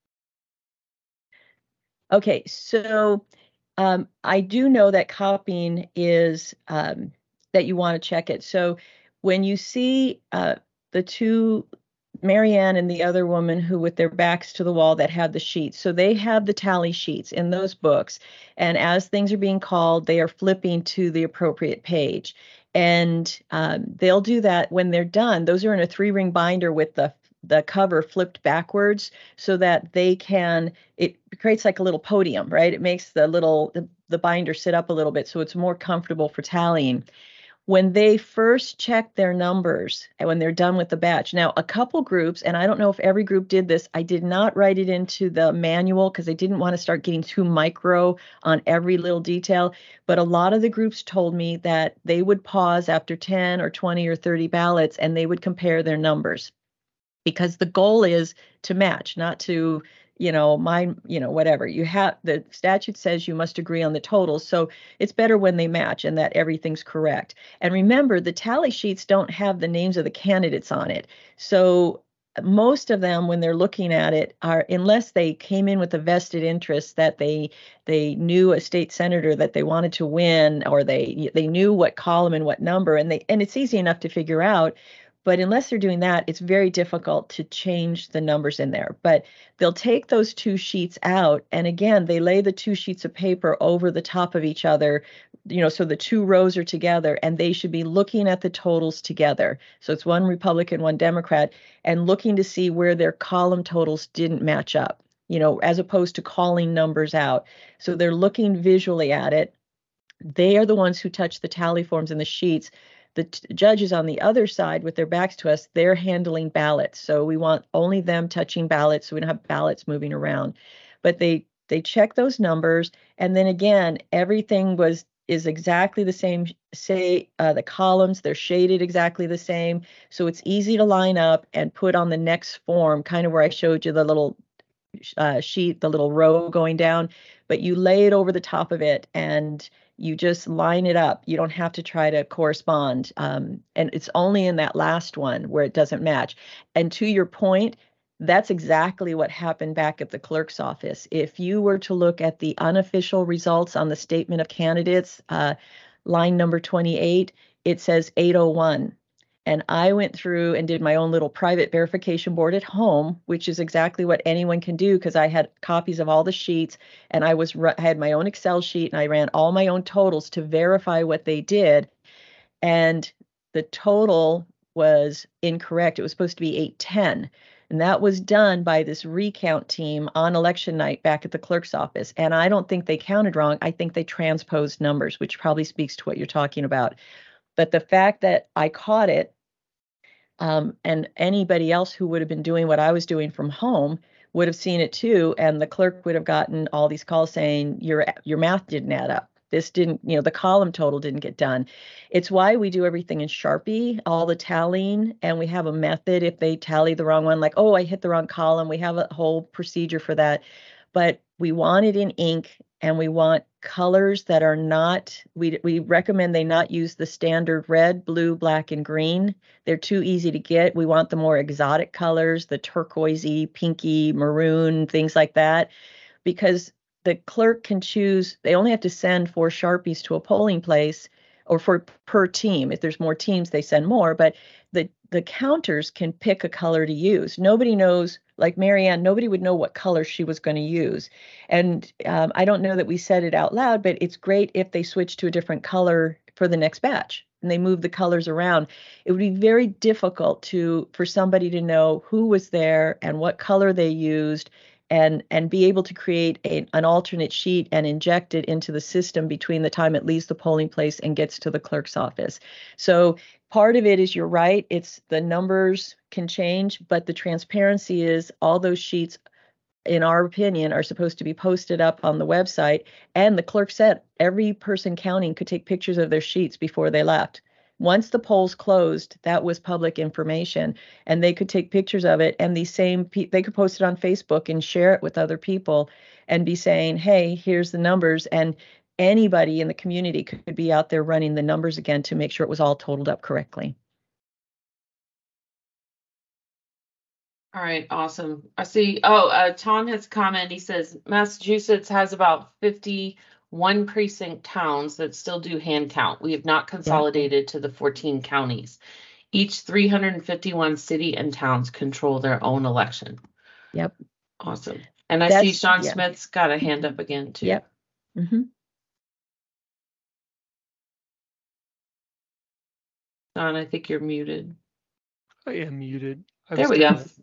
Okay, so um, I do know that copying is um, that you want to check it. So when you see uh, the two, Marianne and the other woman who with their backs to the wall that had the sheets, so they have the tally sheets in those books. And as things are being called, they are flipping to the appropriate page. And um, they'll do that when they're done. Those are in a three ring binder with the the cover flipped backwards so that they can, it creates like a little podium, right? It makes the little, the, the binder sit up a little bit so it's more comfortable for tallying. When they first check their numbers and when they're done with the batch. Now, a couple groups, and I don't know if every group did this, I did not write it into the manual because I didn't want to start getting too micro on every little detail. But a lot of the groups told me that they would pause after ten or twenty or thirty ballots and they would compare their numbers, because the goal is to match, not to, you know, mine, you know, whatever. You have, the statute says you must agree on the totals. So it's better when they match and that everything's correct. And remember, the tally sheets don't have the names of the candidates on it. So most of them, when they're looking at it, are, unless they came in with a vested interest that they they knew a state senator that they wanted to win, or they they knew what column and what number, and they and it's easy enough to figure out. But unless they're doing that, it's very difficult to change the numbers in there. But they'll take those two sheets out. And again, they lay the two sheets of paper over the top of each other, you know, so the two rows are together and they should be looking at the totals together. So it's one Republican, one Democrat, and looking to see where their column totals didn't match up, you know, as opposed to calling numbers out. So they're looking visually at it. They are the ones who touch the tally forms and the sheets. The t- judges on the other side with their backs to us, they're handling ballots. So we want only them touching ballots so we don't have ballots moving around. But they they check those numbers. And then again, everything was is exactly the same. Say uh, the columns, they're shaded exactly the same. So it's easy to line up and put on the next form, kind of where I showed you the little uh, sheet, the little row going down. But you lay it over the top of it and you just line it up. You don't have to try to correspond. Um, and it's only in that last one where it doesn't match. And to your point, that's exactly what happened back at the clerk's office. If you were to look at the unofficial results on the statement of candidates, uh, line number twenty-eight, it says eight oh one. And I went through and did my own little private verification board at home, which is exactly what anyone can do because I had copies of all the sheets and I was I had my own Excel sheet and I ran all my own totals to verify what they did. And the total was incorrect. It was supposed to be eight ten. And that was done by this recount team on election night back at the clerk's office. And I don't think they counted wrong. I think they transposed numbers, which probably speaks to what you're talking about. But the fact that I caught it, um, and anybody else who would have been doing what I was doing from home would have seen it too, and the clerk would have gotten all these calls saying your your math didn't add up. This didn't, you know, the column total didn't get done. It's why we do everything in Sharpie, all the tallying, and we have a method if they tally the wrong one, like, oh, I hit the wrong column. We have a whole procedure for that. But we want it in ink and we want colors that are not, we we recommend they not use the standard red, blue, black, and green. They're too easy to get. We want the more exotic colors, the turquoisey, pinky, maroon, things like that, because the clerk can choose, they only have to send four Sharpies to a polling place or for per team. If there's more teams, they send more, but the the counters can pick a color to use. Nobody knows, like Marianne, nobody would know what color she was going to use. And um, I don't know that we said it out loud, but it's great if they switch to a different color for the next batch and they move the colors around. It would be very difficult to for somebody to know who was there and what color they used and and be able to create a, an alternate sheet and inject it into the system between the time it leaves the polling place and gets to the clerk's office. So part of it is, you're right, it's the numbers can change, but the transparency is all those sheets, in our opinion, are supposed to be posted up on the website. And the clerk said every person counting could take pictures of their sheets before they left. Once the polls closed, that was public information, and they could take pictures of it. And these same pe- they could post it on Facebook and share it with other people and be saying, hey, here's the numbers. And anybody in the community could be out there running the numbers again to make sure it was all totaled up correctly. All right, awesome. I see. Oh, uh, Tom has a comment. He says Massachusetts has about fifty-one precinct towns that still do hand count. We have not consolidated to the fourteen counties. Each three hundred fifty-one city and towns control their own election. Yep. Awesome. And I That's, see Sean yeah. Smith's got a hand up again too. Yep. Mm-hmm. Sean, I think you're muted. I am muted. I There was we gonna, go.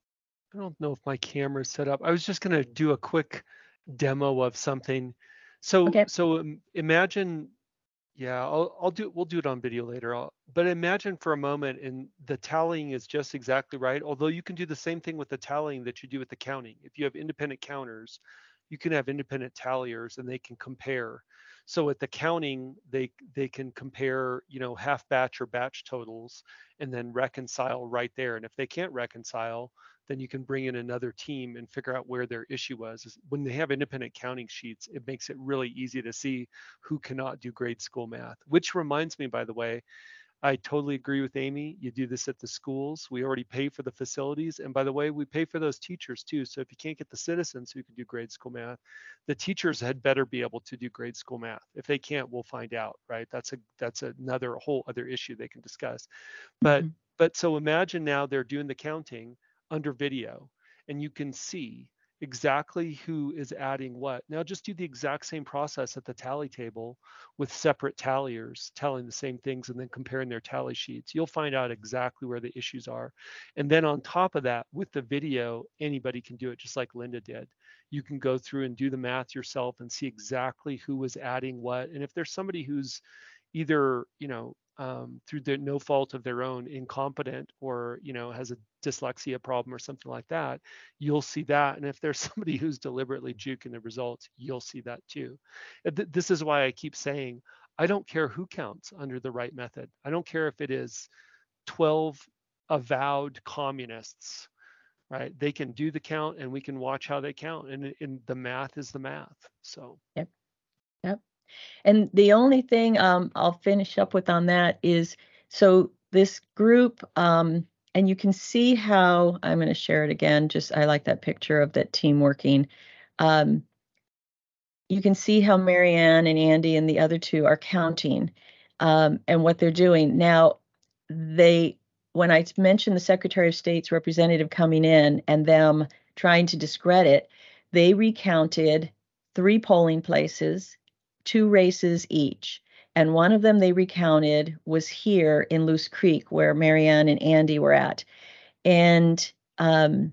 I don't know if my camera's set up. I was just going to do a quick demo of something. So, Okay. so um, imagine, yeah, I'll, I'll do, we'll do it on video later. I'll, but imagine for a moment, and the tallying is just exactly right. Although you can do the same thing with the tallying that you do with the counting. If you have independent counters, you can have independent talliers, and they can compare. So at the counting, they they can compare, you know, half batch or batch totals, and then reconcile right there. And if they can't reconcile, then you can bring in another team and figure out where their issue was. When they have independent counting sheets, it makes it really easy to see who cannot do grade school math. Which reminds me, by the way, I totally agree with Amy. You do this at the schools. We already pay for the facilities. And by the way, we pay for those teachers too. So if you can't get the citizens who can do grade school math, the teachers had better be able to do grade school math. If they can't, we'll find out, right? That's a that's another whole other issue they can discuss. But mm-hmm. but so imagine now they're doing the counting under video, and you can see exactly who is adding what. Now just do the exact same process at the tally table with separate talliers telling the same things and then comparing their tally sheets. You'll find out exactly where the issues are. And then on top of that, with the video, anybody can do it, just like Linda did. You can go through and do the math yourself and see exactly who was adding what. And if there's somebody who's either, you know, um, through the no fault of their own, incompetent, or, you know, has a dyslexia problem or something like that, you'll see that. And if there's somebody who's deliberately juking the results, you'll see that too. This is why I keep saying, I don't care who counts under the right method. I don't care if it is twelve avowed communists, right? They can do the count and we can watch how they count, and, and the math is the math. So. Yep. Yep. And the only thing um, I'll finish up with on that is, so this group, um, and you can see how, I'm going to share it again, just I like that picture of that team working. Um, you can see how Marianne and Andy and the other two are counting um, and what they're doing. Now, they, when I mentioned the Secretary of State's representative coming in and them trying to discredit, they recounted three polling places, two races each. And one of them they recounted was here in Loose Creek, where Marianne and Andy were at. And um,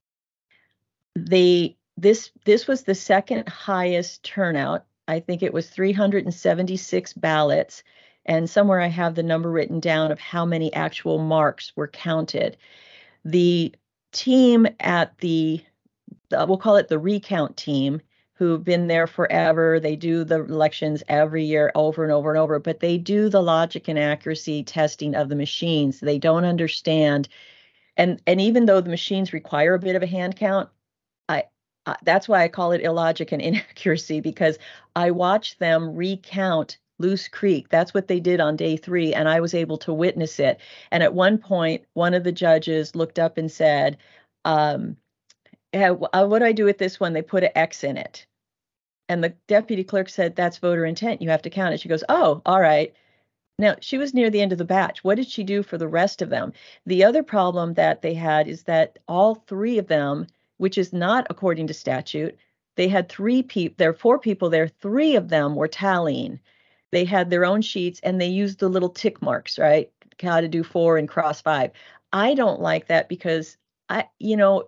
they this this was the second highest turnout. I think it was three hundred seventy-six ballots. And somewhere I have the number written down of how many actual marks were counted. The team at the, the we'll call it the recount team, who've been there forever. They do the elections every year over and over and over, but they do the logic and accuracy testing of the machines. They don't understand. And, and even though the machines require a bit of a hand count, I, uh, that's why I call it illogic and inaccuracy, because I watched them recount Loose Creek. That's what they did on day three, and I was able to witness it. And at one point, one of the judges looked up and said, um, yeah, what do I do with this one? They put an X in it. And the deputy clerk said, that's voter intent. You have to count it. She goes, oh, all right. Now, she was near the end of the batch. What did she do for the rest of them? The other problem that they had is that all three of them, which is not according to statute, they had three people, there are four people there, three of them were tallying. They had their own sheets and they used the little tick marks, right? How to do four and cross five. I don't like that because I, you know,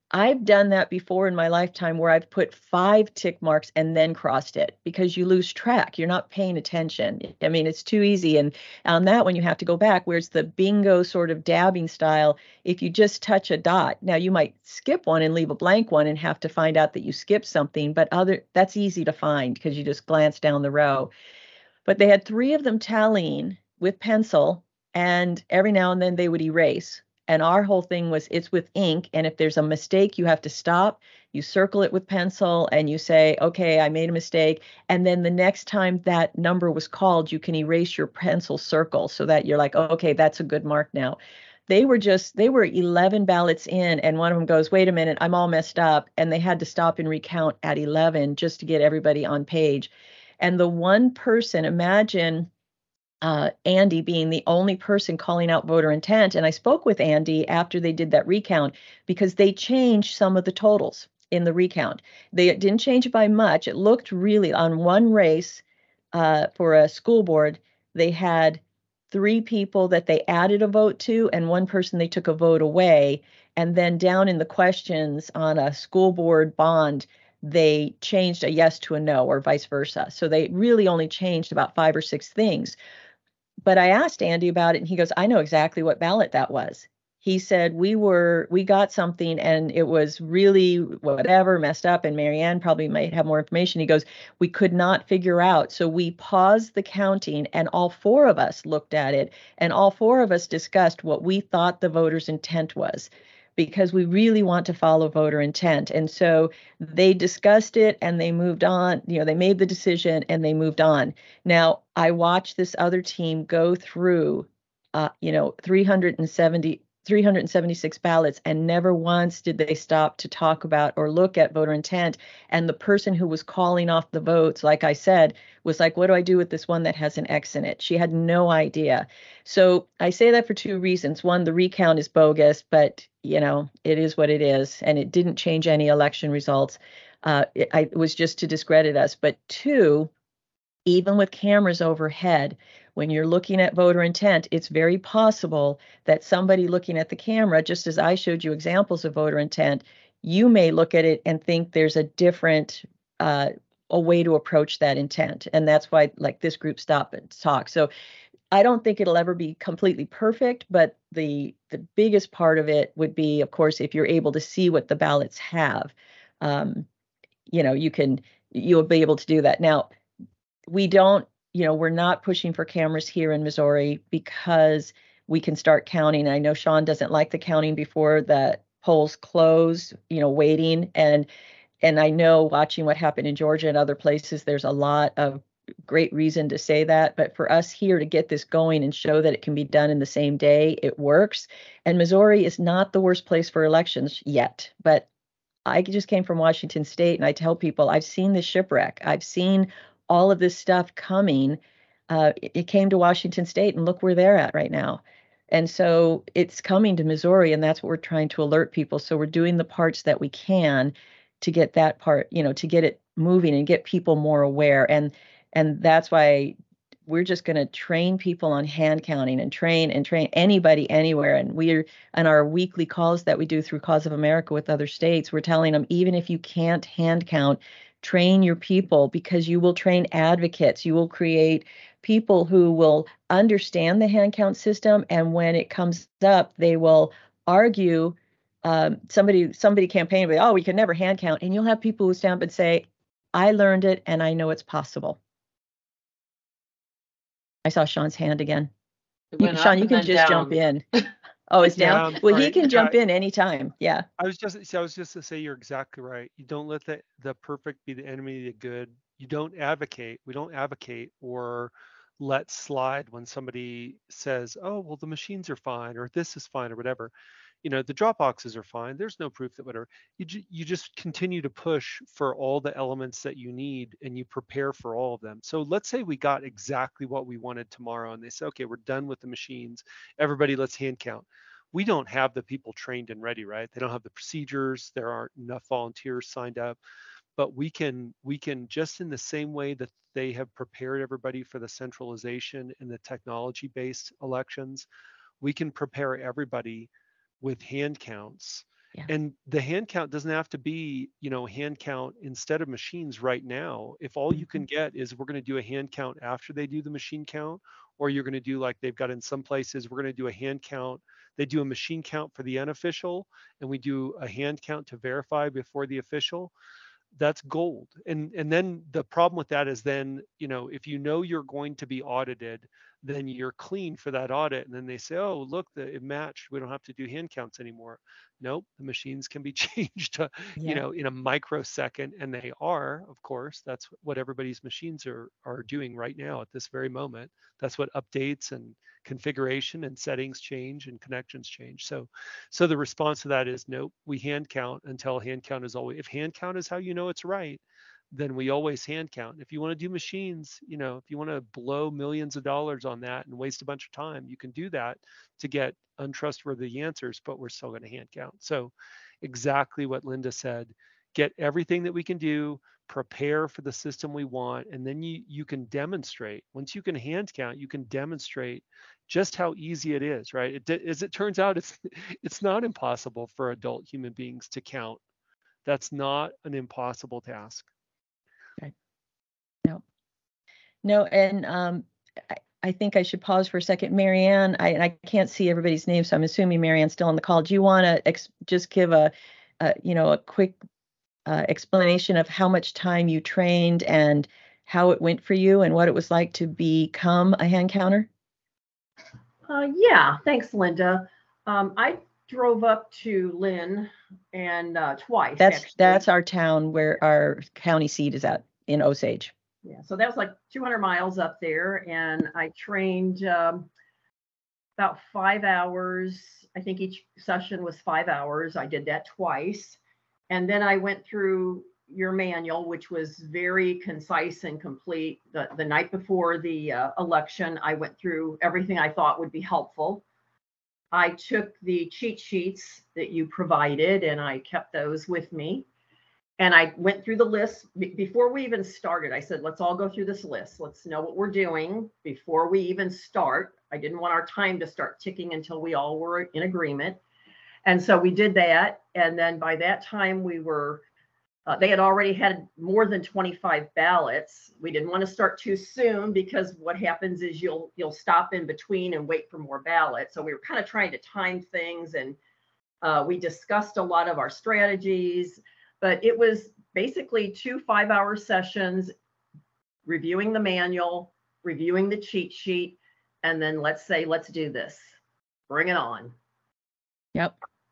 I've done that before in my lifetime where I've put five tick marks and then crossed it because you lose track. You're not paying attention. I mean, it's too easy. And on that one, you have to go back. Whereas the bingo sort of dabbing style, if you just touch a dot, now you might skip one and leave a blank one and have to find out that you skipped something, but other that's easy to find because you just glance down the row. But they had three of them tallying with pencil, and every now and then they would erase. And our whole thing was it's with ink. And if there's a mistake, you have to stop. You circle it with pencil and you say, okay, I made a mistake. And then the next time that number was called, you can erase your pencil circle so that you're like, oh, okay, that's a good mark now. They were just, they were eleven ballots in. And one of them goes, wait a minute, I'm all messed up. And they had to stop and recount at eleven just to get everybody on page. And the one person, imagine uh, Andy being the only person calling out voter intent. And I spoke with Andy after they did that recount because they changed some of the totals in the recount. They didn't change it by much. It looked really on one race uh, for a school board, they had three people that they added a vote to and one person they took a vote away. And then down in the questions on a school board bond, they changed a yes to a no or vice versa. So they really only changed about five or six things. But I asked Andy about it and he goes, I know exactly what ballot that was. He said, we were, we got something and it was really whatever messed up. And Marianne probably might have more information. He goes, we could not figure out. So we paused the counting and all four of us looked at it and all four of us discussed what we thought the voter's intent was, because we really want to follow voter intent. And so they discussed it and they moved on. You know, they made the decision and they moved on. Now, I watched this other team go through, uh, you know, three hundred seventy, three hundred seventy-six ballots, and never once did they stop to talk about or look at voter intent. And the person who was calling off the votes, like I said, was like, what do I do with this one that has an X in it? She had no idea. So I say that for two reasons. One, the recount is bogus, but you know, it is what it is. And it didn't change any election results. Uh, it, I, it was just to discredit us. But two, even with cameras overhead, when you're looking at voter intent, it's very possible that somebody looking at the camera, just as I showed you examples of voter intent, you may look at it and think there's a different uh, a way to approach that intent. And that's why like this group stopped and talk. So I don't think it'll ever be completely perfect, but the the biggest part of it would be, of course, if you're able to see what the ballots have, um, you know, you can you'll be able to do that. Now, we don't, you know, we're not pushing for cameras here in Missouri because we can start counting. I know Sean doesn't like the counting before the polls close, you know, waiting. And and I know watching what happened in Georgia and other places, there's a lot of great reason to say that. But for us here to get this going and show that it can be done in the same day, it works. And Missouri is not the worst place for elections yet. But I just came from Washington State, and I tell people I've seen the shipwreck. I've seen all of this stuff coming. Uh, it, it came to Washington State, and look where they're at right now. And so it's coming to Missouri, and that's what we're trying to alert people. So we're doing the parts that we can to get that part, you know, to get it moving and get people more aware. And and that's why we're just going to train people on hand counting and train and train anybody anywhere. And we're on our weekly calls that we do through Cause of America with other states, we're telling them, even if you can't hand count, train your people, because you will train advocates. You will create people who will understand the hand count system. And when it comes up, they will argue. Um, somebody, somebody campaign, oh, we can never hand count. And you'll have people who stand up and say, I learned it and I know it's possible. I saw Sean's hand again. You, Sean, you can just down. jump in. Oh, it's down. Yeah, well, right. He can jump yeah. in anytime. Yeah. I was just, see, I was just to say you're exactly right. You don't let the the perfect be the enemy of the good. You don't advocate. We don't advocate or let slide when somebody says, "Oh, well, the machines are fine," or "This is fine," or whatever. You know, the drop boxes are fine. There's no proof that whatever. You ju- you just continue to push for all the elements that you need, and you prepare for all of them. So let's say we got exactly what we wanted tomorrow, and they say, okay, we're done with the machines. Everybody, let's hand count. We don't have the people trained and ready, right? They don't have the procedures. There aren't enough volunteers signed up. But we can we can just in the same way that they have prepared everybody for the centralization and the technology-based elections, we can prepare everybody with hand counts Yeah. And the hand count doesn't have to be, you know, hand count instead of machines right now. If all you can get is we're going to do a hand count after they do the machine count, or you're going to do like they've got in some places, we're going to do a hand count. They do a machine count for the unofficial, and we do a hand count to verify before the official. That's gold. And and then the problem with that is then, you know, if you know you're going to be audited, then you're clean for that audit. And then they say, oh, look, the, it matched. We don't have to do hand counts anymore. Nope, the machines can be changed to, you Yeah. know, in a microsecond. And they are, of course, that's what everybody's machines are are doing right now at this very moment. That's what updates and configuration and settings change and connections change. So so the response to that is nope, we hand count until hand count is always, if hand count is how you know it's right, then we always hand count. If you want to do machines, you know, if you want to blow millions of dollars on that and waste a bunch of time, you can do that to get untrustworthy answers, but we're still going to hand count. So exactly what Linda said, get everything that we can do, prepare for the system we want, and then you you can demonstrate. Once you can hand count, you can demonstrate just how easy it is, right? It, as it turns out, it's it's not impossible for adult human beings to count. That's not an impossible task. Right. No, no, and um, I, I think I should pause for a second. Marianne, I, I can't see everybody's name, so I'm assuming Marianne's still on the call. Do you want to ex- just give a, a, you know, a quick uh, explanation of how much time you trained and how it went for you and what it was like to become a hand counter? Uh, yeah, thanks, Linda. Um, I drove up to Lynn and uh, twice. That's actually. that's our town where our county seat is at in Osage. Yeah, so that was like two hundred miles up there, and I trained um, about five hours. I think each session was five hours. I did that twice, and then I went through your manual, which was very concise and complete. The, the night before the uh, election, I went through everything I thought would be helpful. I took the cheat sheets that you provided and I kept those with me. And I went through the list before we even started. I said, let's all go through this list. Let's know what we're doing before we even start. I didn't want our time to start ticking until we all were in agreement. And so we did that. And then by that time we were Uh, they had already had more than twenty-five ballots. We didn't want to start too soon because what happens is you'll you'll stop in between and wait for more ballots. So we were kind of trying to time things, and uh, we discussed a lot of our strategies. But it was basically two five-hour sessions, reviewing the manual, reviewing the cheat sheet, and then let's say, let's do this. Bring it on. Yep.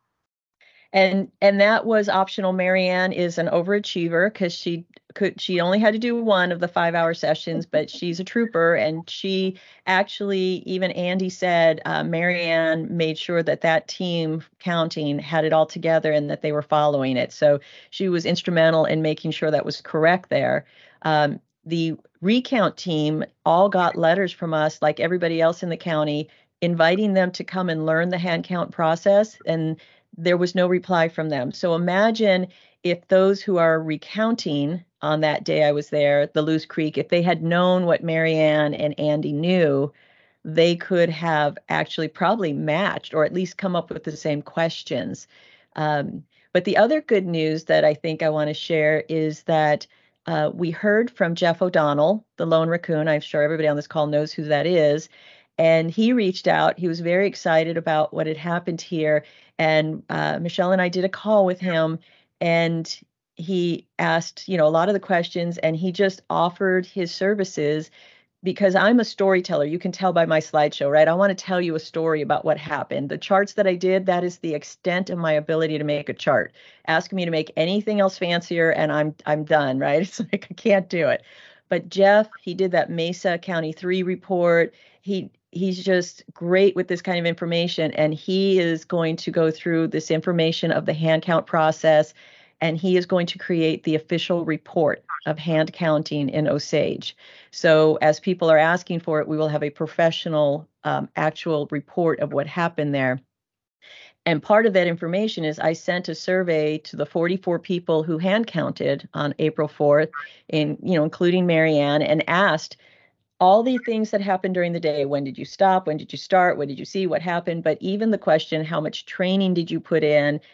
And and that was optional. Marianne is an overachiever because she could she only had to do one of the five hour sessions, but she's a trooper, and she actually, even Andy said, uh, Marianne made sure that that team counting had it all together and that they were following it. So she was instrumental in making sure that was correct there. Um, the recount team all got letters from us, like everybody else in the county, inviting them to come and learn the hand count process, and there was no reply from them. So imagine if those who are recounting on that day I was there, the Loose Creek, if they had known what Marianne and Andy knew, they could have actually probably matched or at least come up with the same questions. Um, but the other good news that I think I want to share is that uh, we heard from Jeff O'Donnell, the Lone Raccoon. I'm sure everybody on this call knows who that is. And he reached out. He was very excited about what had happened here. And uh, Michelle and I did a call with him, and he asked, you know, a lot of the questions, and he just offered his services because I'm a storyteller. You can tell by my slideshow, right? I want to tell you a story about what happened. The charts that I did, that is the extent of my ability to make a chart. Ask me to make anything else fancier, and I'm I'm done, right? It's like I can't do it. But Jeff, he did that Mesa County three report. He he's just great with this kind of information, and he is going to go through this information of the hand count process, and he is going to create the official report of hand counting in Osage. So as people are asking for it, we will have a professional um, actual report of what happened there. And part of that information is I sent a survey to the forty-four people who hand counted on April fourth, in, you know, including Marianne, and asked all the things that happened during the day. When did you stop? When did you start? What did you see? What happened? But even the question, how much training did you put in?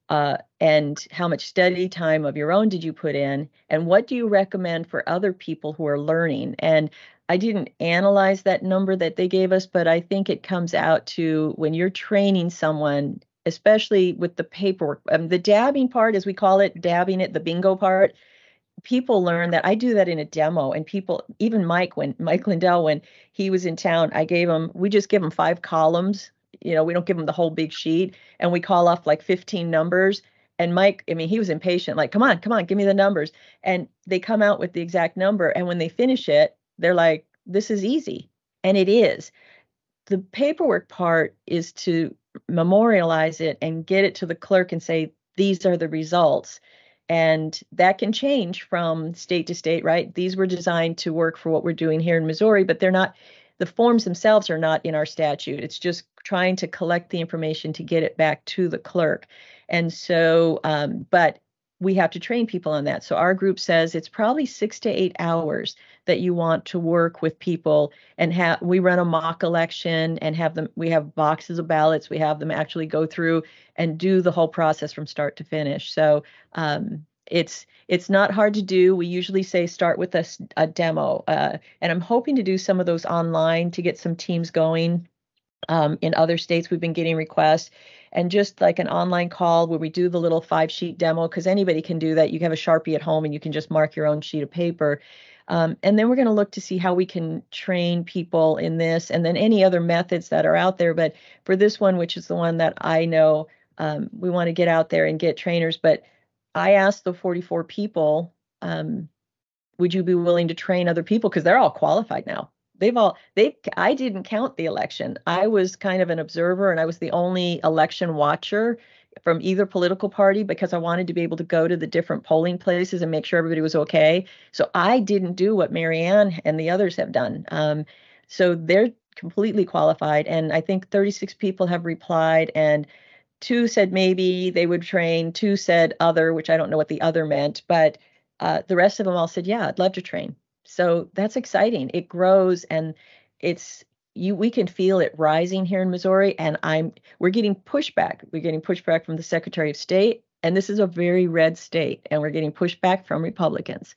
Uh, and how much study time of your own did you put in? And what do you recommend for other people who are learning? And I didn't analyze that number that they gave us, but I think it comes out to when you're training someone, especially with the paperwork, um, the dabbing part, as we call it, dabbing it, the bingo part, people learn that. I do that in a demo, and people, even Mike, when Mike Lindell, when he was in town, I gave him, we just give him five columns. You know, we don't give him the whole big sheet, and we call off like fifteen numbers. And Mike, I mean, he was impatient, like, come on, come on, give me the numbers. And they come out with the exact number. And when they finish it, they're like, this is easy. And it is. The paperwork part is to memorialize it and get it to the clerk and say, these are the results. And that can change from state to state, right? These were designed to work for what we're doing here in Missouri, but they're not, the forms themselves are not in our statute. It's just trying to collect the information to get it back to the clerk. And so, um, but we have to train people on that. So our group says it's probably six to eight hours that you want to work with people, and have, we run a mock election and have them, we have boxes of ballots. We have them actually go through and do the whole process from start to finish. So um, it's, it's not hard to do. We usually say start with a, a demo. Uh, and I'm hoping to do some of those online to get some teams going. Um, in other states, we've been getting requests, and just like an online call where we do the little five sheet demo, because anybody can do that. You have a Sharpie at home and you can just mark your own sheet of paper. Um, and then we're going to look to see how we can train people in this, and then any other methods that are out there. But for this one, which is the one that I know, um, we want to get out there and get trainers. But I asked the forty-four people, um, would you be willing to train other people? Because they're all qualified now. They've all, they, I didn't count the election. I was kind of an observer, and I was the only election watcher from either political party, because I wanted to be able to go to the different polling places and make sure everybody was okay. So I didn't do what Marianne and the others have done. Um, so they're completely qualified. And I think thirty-six people have replied, and two said maybe they would train, two said other, which I don't know what the other meant, but uh, the rest of them all said, yeah, I'd love to train. So that's exciting. It grows, and it's you. We can feel it rising here in Missouri, and I'm we're getting pushback. We're getting pushback from the Secretary of State, and this is a very red state, and we're getting pushback from Republicans.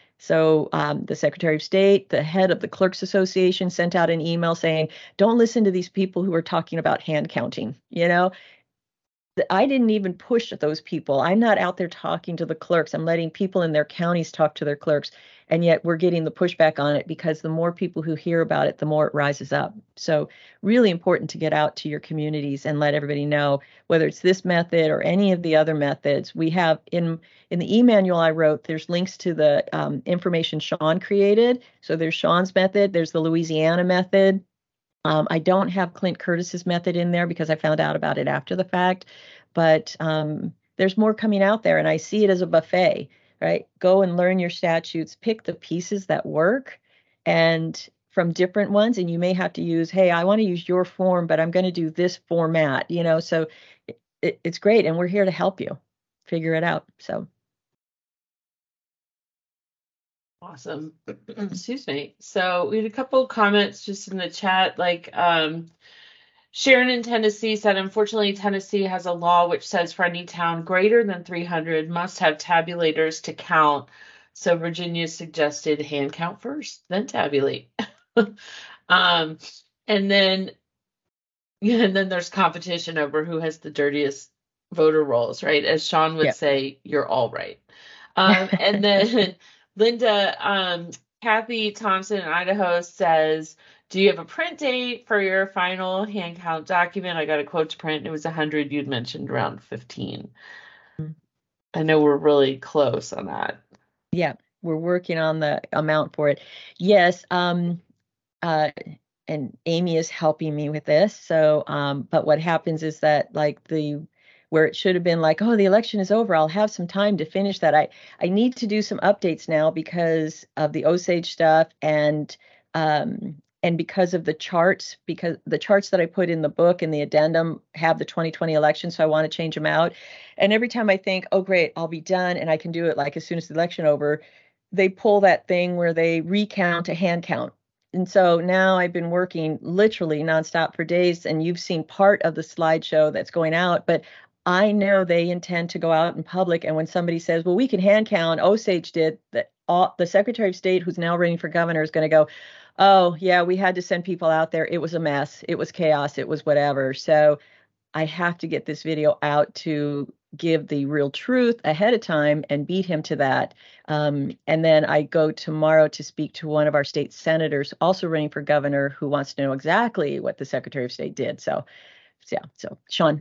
So um, the Secretary of State, the head of the Clerks Association, sent out an email saying, "Don't listen to these people who are talking about hand counting." You know, I didn't even push those people. I'm not out there talking to the clerks. I'm letting people in their counties talk to their clerks. And yet we're getting the pushback on it, because the more people who hear about it, the more it rises up. So really important to get out to your communities and let everybody know, whether it's this method or any of the other methods. We have in, in the e-manual I wrote, there's links to the um, information Sean created. So there's Sean's method. There's the Louisiana method. Um, I don't have Clint Curtis's method in there because I found out about it after the fact, but um, there's more coming out there, and I see it as a buffet, right? Go and learn your statutes, pick the pieces that work, and from different ones, and you may have to use, hey, I want to use your form, but I'm going to do this format, you know, so it, it, it's great, and we're here to help you figure it out, so. Awesome. Excuse me. So we had a couple of comments just in the chat, like um, Sharon in Tennessee said, unfortunately, Tennessee has a law which says for any town greater than three hundred must have tabulators to count. So Virginia suggested hand count first, then tabulate. um, and then, and then there's competition over who has the dirtiest voter rolls, right? As Sean would Yeah. say, you're all right. Um, and then Linda, um, Kathy Thompson in Idaho says, do you have a print date for your final hand count document? I got a quote to print. It was one hundred. You'd mentioned around fifteen. Mm-hmm. I know we're really close on that. Yeah, we're working on the amount for it. Yes. Um, uh, and Amy is helping me with this. So, um, but what happens is that like the where it should have been like, oh, the election is over, I'll have some time to finish that. I, I need to do some updates now because of the Osage stuff, and um, and because of the charts, because the charts that I put in the book and the addendum have the twenty twenty election, so I want to change them out. And every time I think, oh, great, I'll be done and I can do it like as soon as the election over, they pull that thing where they recount a hand count. And so now I've been working literally nonstop for days, and you've seen part of the slideshow that's going out, but I know they intend to go out in public. And when somebody says, well, we can hand count, Osage did, that all, the Secretary of State who's now running for governor is going to go, oh, yeah, we had to send people out there. It was a mess. It was chaos. It was whatever. So I have to get this video out to give the real truth ahead of time and beat him to that. Um, and then I go tomorrow to speak to one of our state senators, also running for governor, who wants to know exactly what the Secretary of State did. So, so yeah. So, Sean.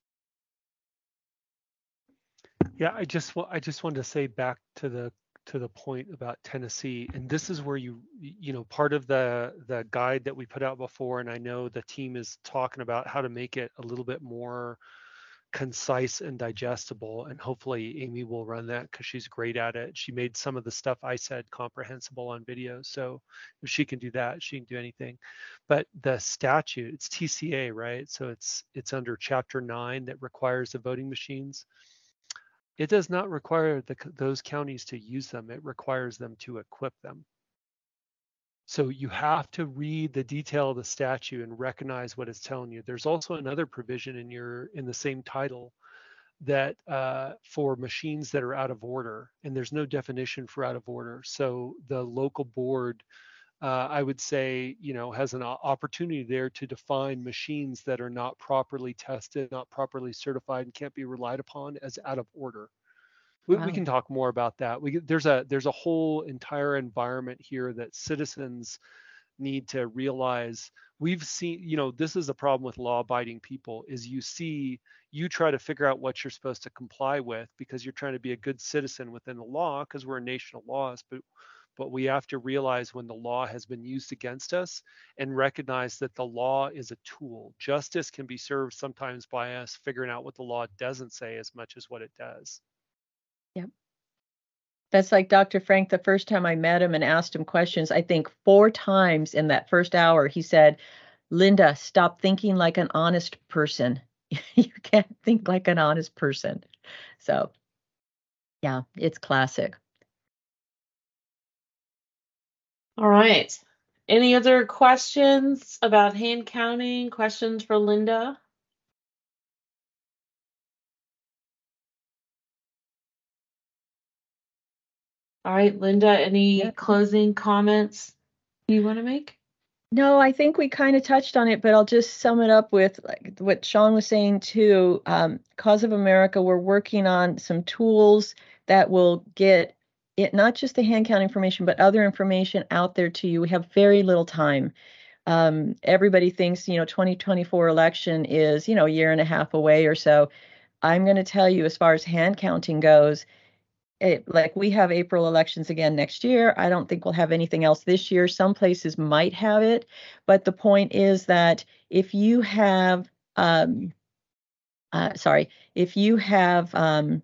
Yeah, I just wa- I just wanted to say back to the to the point about Tennessee, and this is where you you know part of the the guide that we put out before, and I know the team is talking about how to make it a little bit more concise and digestible, and hopefully Amy will run that because she's great at it. She made some of the stuff I said comprehensible on video, so if she can do that, she can do anything. But the statute, it's T C A, right? So it's it's under chapter nine that requires the voting machines. It does not require the, those counties to use them. It requires them to equip them. So you have to read the detail of the statute and recognize what it's telling you. There's also another provision in your in the same title that uh, for machines that are out of order, and there's no definition for out of order. So the local board, uh, I would say, you know, has an opportunity there to define machines that are not properly tested, not properly certified, and can't be relied upon as out of order. We, wow. we can talk more about that. We, there's a there's a whole entire environment here that citizens need to realize. We've seen, you know, this is the problem with law-abiding people, is you see, you try to figure out what you're supposed to comply with because you're trying to be a good citizen within the law because we're a nation of laws, but but we have to realize when the law has been used against us and recognize that the law is a tool. Justice can be served sometimes by us figuring out what the law doesn't say as much as what it does. Yep. That's like Doctor Frank. The first time I met him and asked him questions, I think four times in that first hour, he said, Linda, stop thinking like an honest person. You can't think like an honest person. So, yeah, it's classic. All right. Any other questions about hand counting? Questions for Linda? All right, Linda, any yeah. closing comments you want to make? No, I think we kind of touched on it, but I'll just sum it up with like what Sean was saying too. Um, Cause of America, we're working on some tools that will get it, not just the hand count information, but other information out there to you. We have very little time. Um, everybody thinks, you know, twenty twenty-four election is, you know, a year and a half away or so. I'm going to tell you, as far as hand counting goes, it, like we have April elections again next year. I don't think we'll have anything else this year. Some places might have it, but the point is that if you have, um, uh, sorry, if you have, um,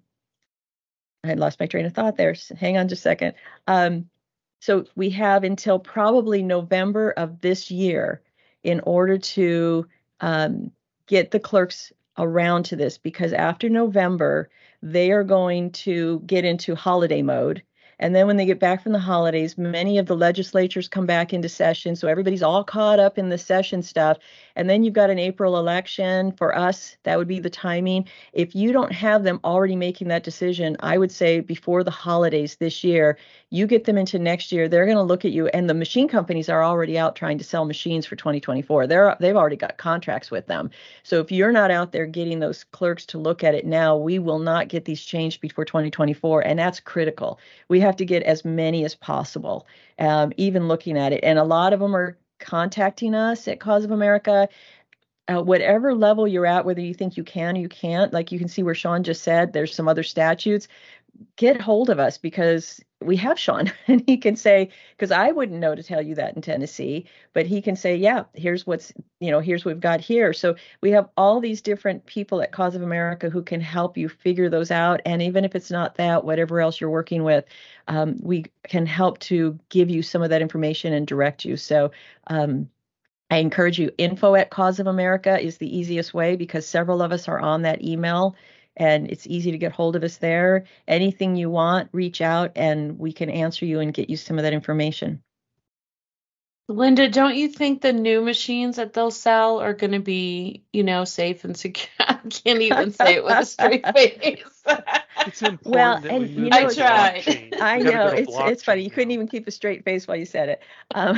I had lost my train of thought there. Hang on just a second. Um, so we have until probably November of this year in order to um, get the clerks around to this, because after November, they are going to get into holiday mode. And then when they get back from the holidays, many of the legislatures come back into session. So everybody's all caught up in the session stuff. And then you've got an April election. For us, that would be the timing. If you don't have them already making that decision, I would say before the holidays this year, you get them into next year, they're going to look at you. And the machine companies are already out trying to sell machines for twenty twenty-four. They're, they've already got contracts with them. So if you're not out there getting those clerks to look at it now, we will not get these changed before twenty twenty-four. And that's critical. We have to get as many as possible, um, even looking at it. And a lot of them are contacting us at Cause of America. Uh, whatever level you're at, whether you think you can or you can't, like you can see where Sean just said, there's some other statutes, get hold of us because we have Sean and he can say, because I wouldn't know to tell you that in Tennessee, but he can say, yeah, here's what's, you know, here's what we've got here. So we have all these different people at Cause of America who can help you figure those out. And even if it's not that, whatever else you're working with, um, we can help to give you some of that information and direct you. So, um, I encourage you, info at Cause of America is the easiest way because several of us are on that email and it's easy to get hold of us there. Anything you want, reach out and we can answer you and get you some of that information. Linda, don't you think the new machines that they'll sell are going to be, you know, safe and secure? I can't even say it with a straight face. It's important Well, that we and move you to I know, the tried. blockchain. I We got to know go to it's it's funny. You blockchain couldn't now. even keep a straight face while you said it. Um,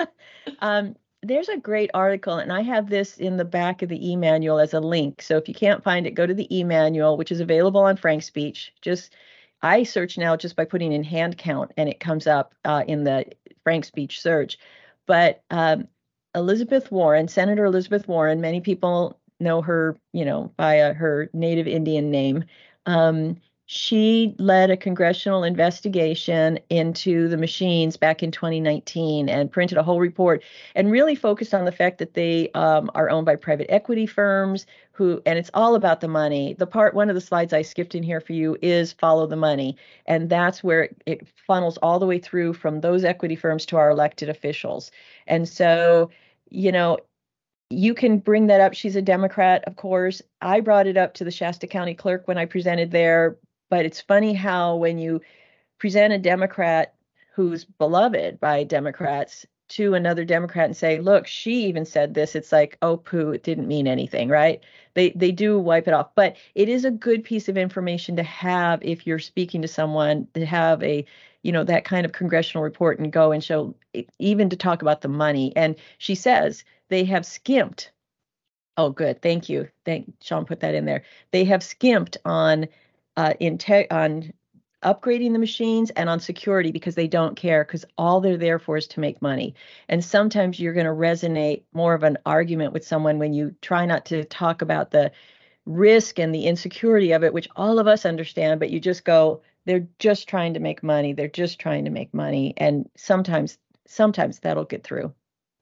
um, there's a great article, and I have this in the back of the e-manual as a link. So if you can't find it, go to the e-manual, which is available on FrankSpeech. Just I search now just by putting in hand count, and it comes up uh, in the FrankSpeech search. But um, Elizabeth Warren, Senator Elizabeth Warren, many people know her, you know, by uh, her native Indian name. Um, she led a congressional investigation into the machines back in twenty nineteen and printed a whole report and really focused on the fact that they um, are owned by private equity firms who, and it's all about the money. The part, one of the slides I skipped in here for you is follow the money. And that's where it, it funnels all the way through from those equity firms to our elected officials. And so, you know, you can bring that up. She's a Democrat, of course. I brought it up to the Shasta County clerk when I presented there. But it's funny how when you present a Democrat who's beloved by Democrats to another Democrat and say, look, she even said this, it's like, oh, poo, it didn't mean anything, right? They they do wipe it off. But it is a good piece of information to have if you're speaking to someone, to have a, you know, that kind of congressional report and go and show, even to talk about the money. And she says they have skimped. Oh, good. Thank you. Thank Sean put that in there. They have skimped on uh, in tech on upgrading the machines and on security because they don't care, because all they're there for is to make money. And sometimes you're going to resonate more of an argument with someone when you try not to talk about the risk and the insecurity of it, which all of us understand, but you just go, they're just trying to make money. They're just trying to make money. And sometimes, sometimes that'll get through.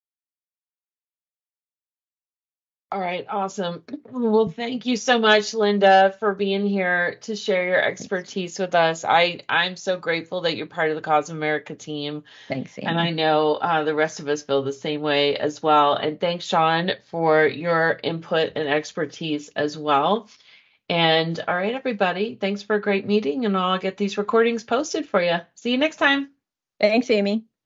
All right, awesome. Well, thank you so much, Linda, for being here to share your expertise with us. I, I'm so grateful that you're part of the Cause of America team. Thanks, Amy. And I know uh, the rest of us feel the same way as well. And thanks, Sean, for your input and expertise as well. And all right, everybody, thanks for a great meeting, and I'll get these recordings posted for you. See you next time. Thanks, Amy.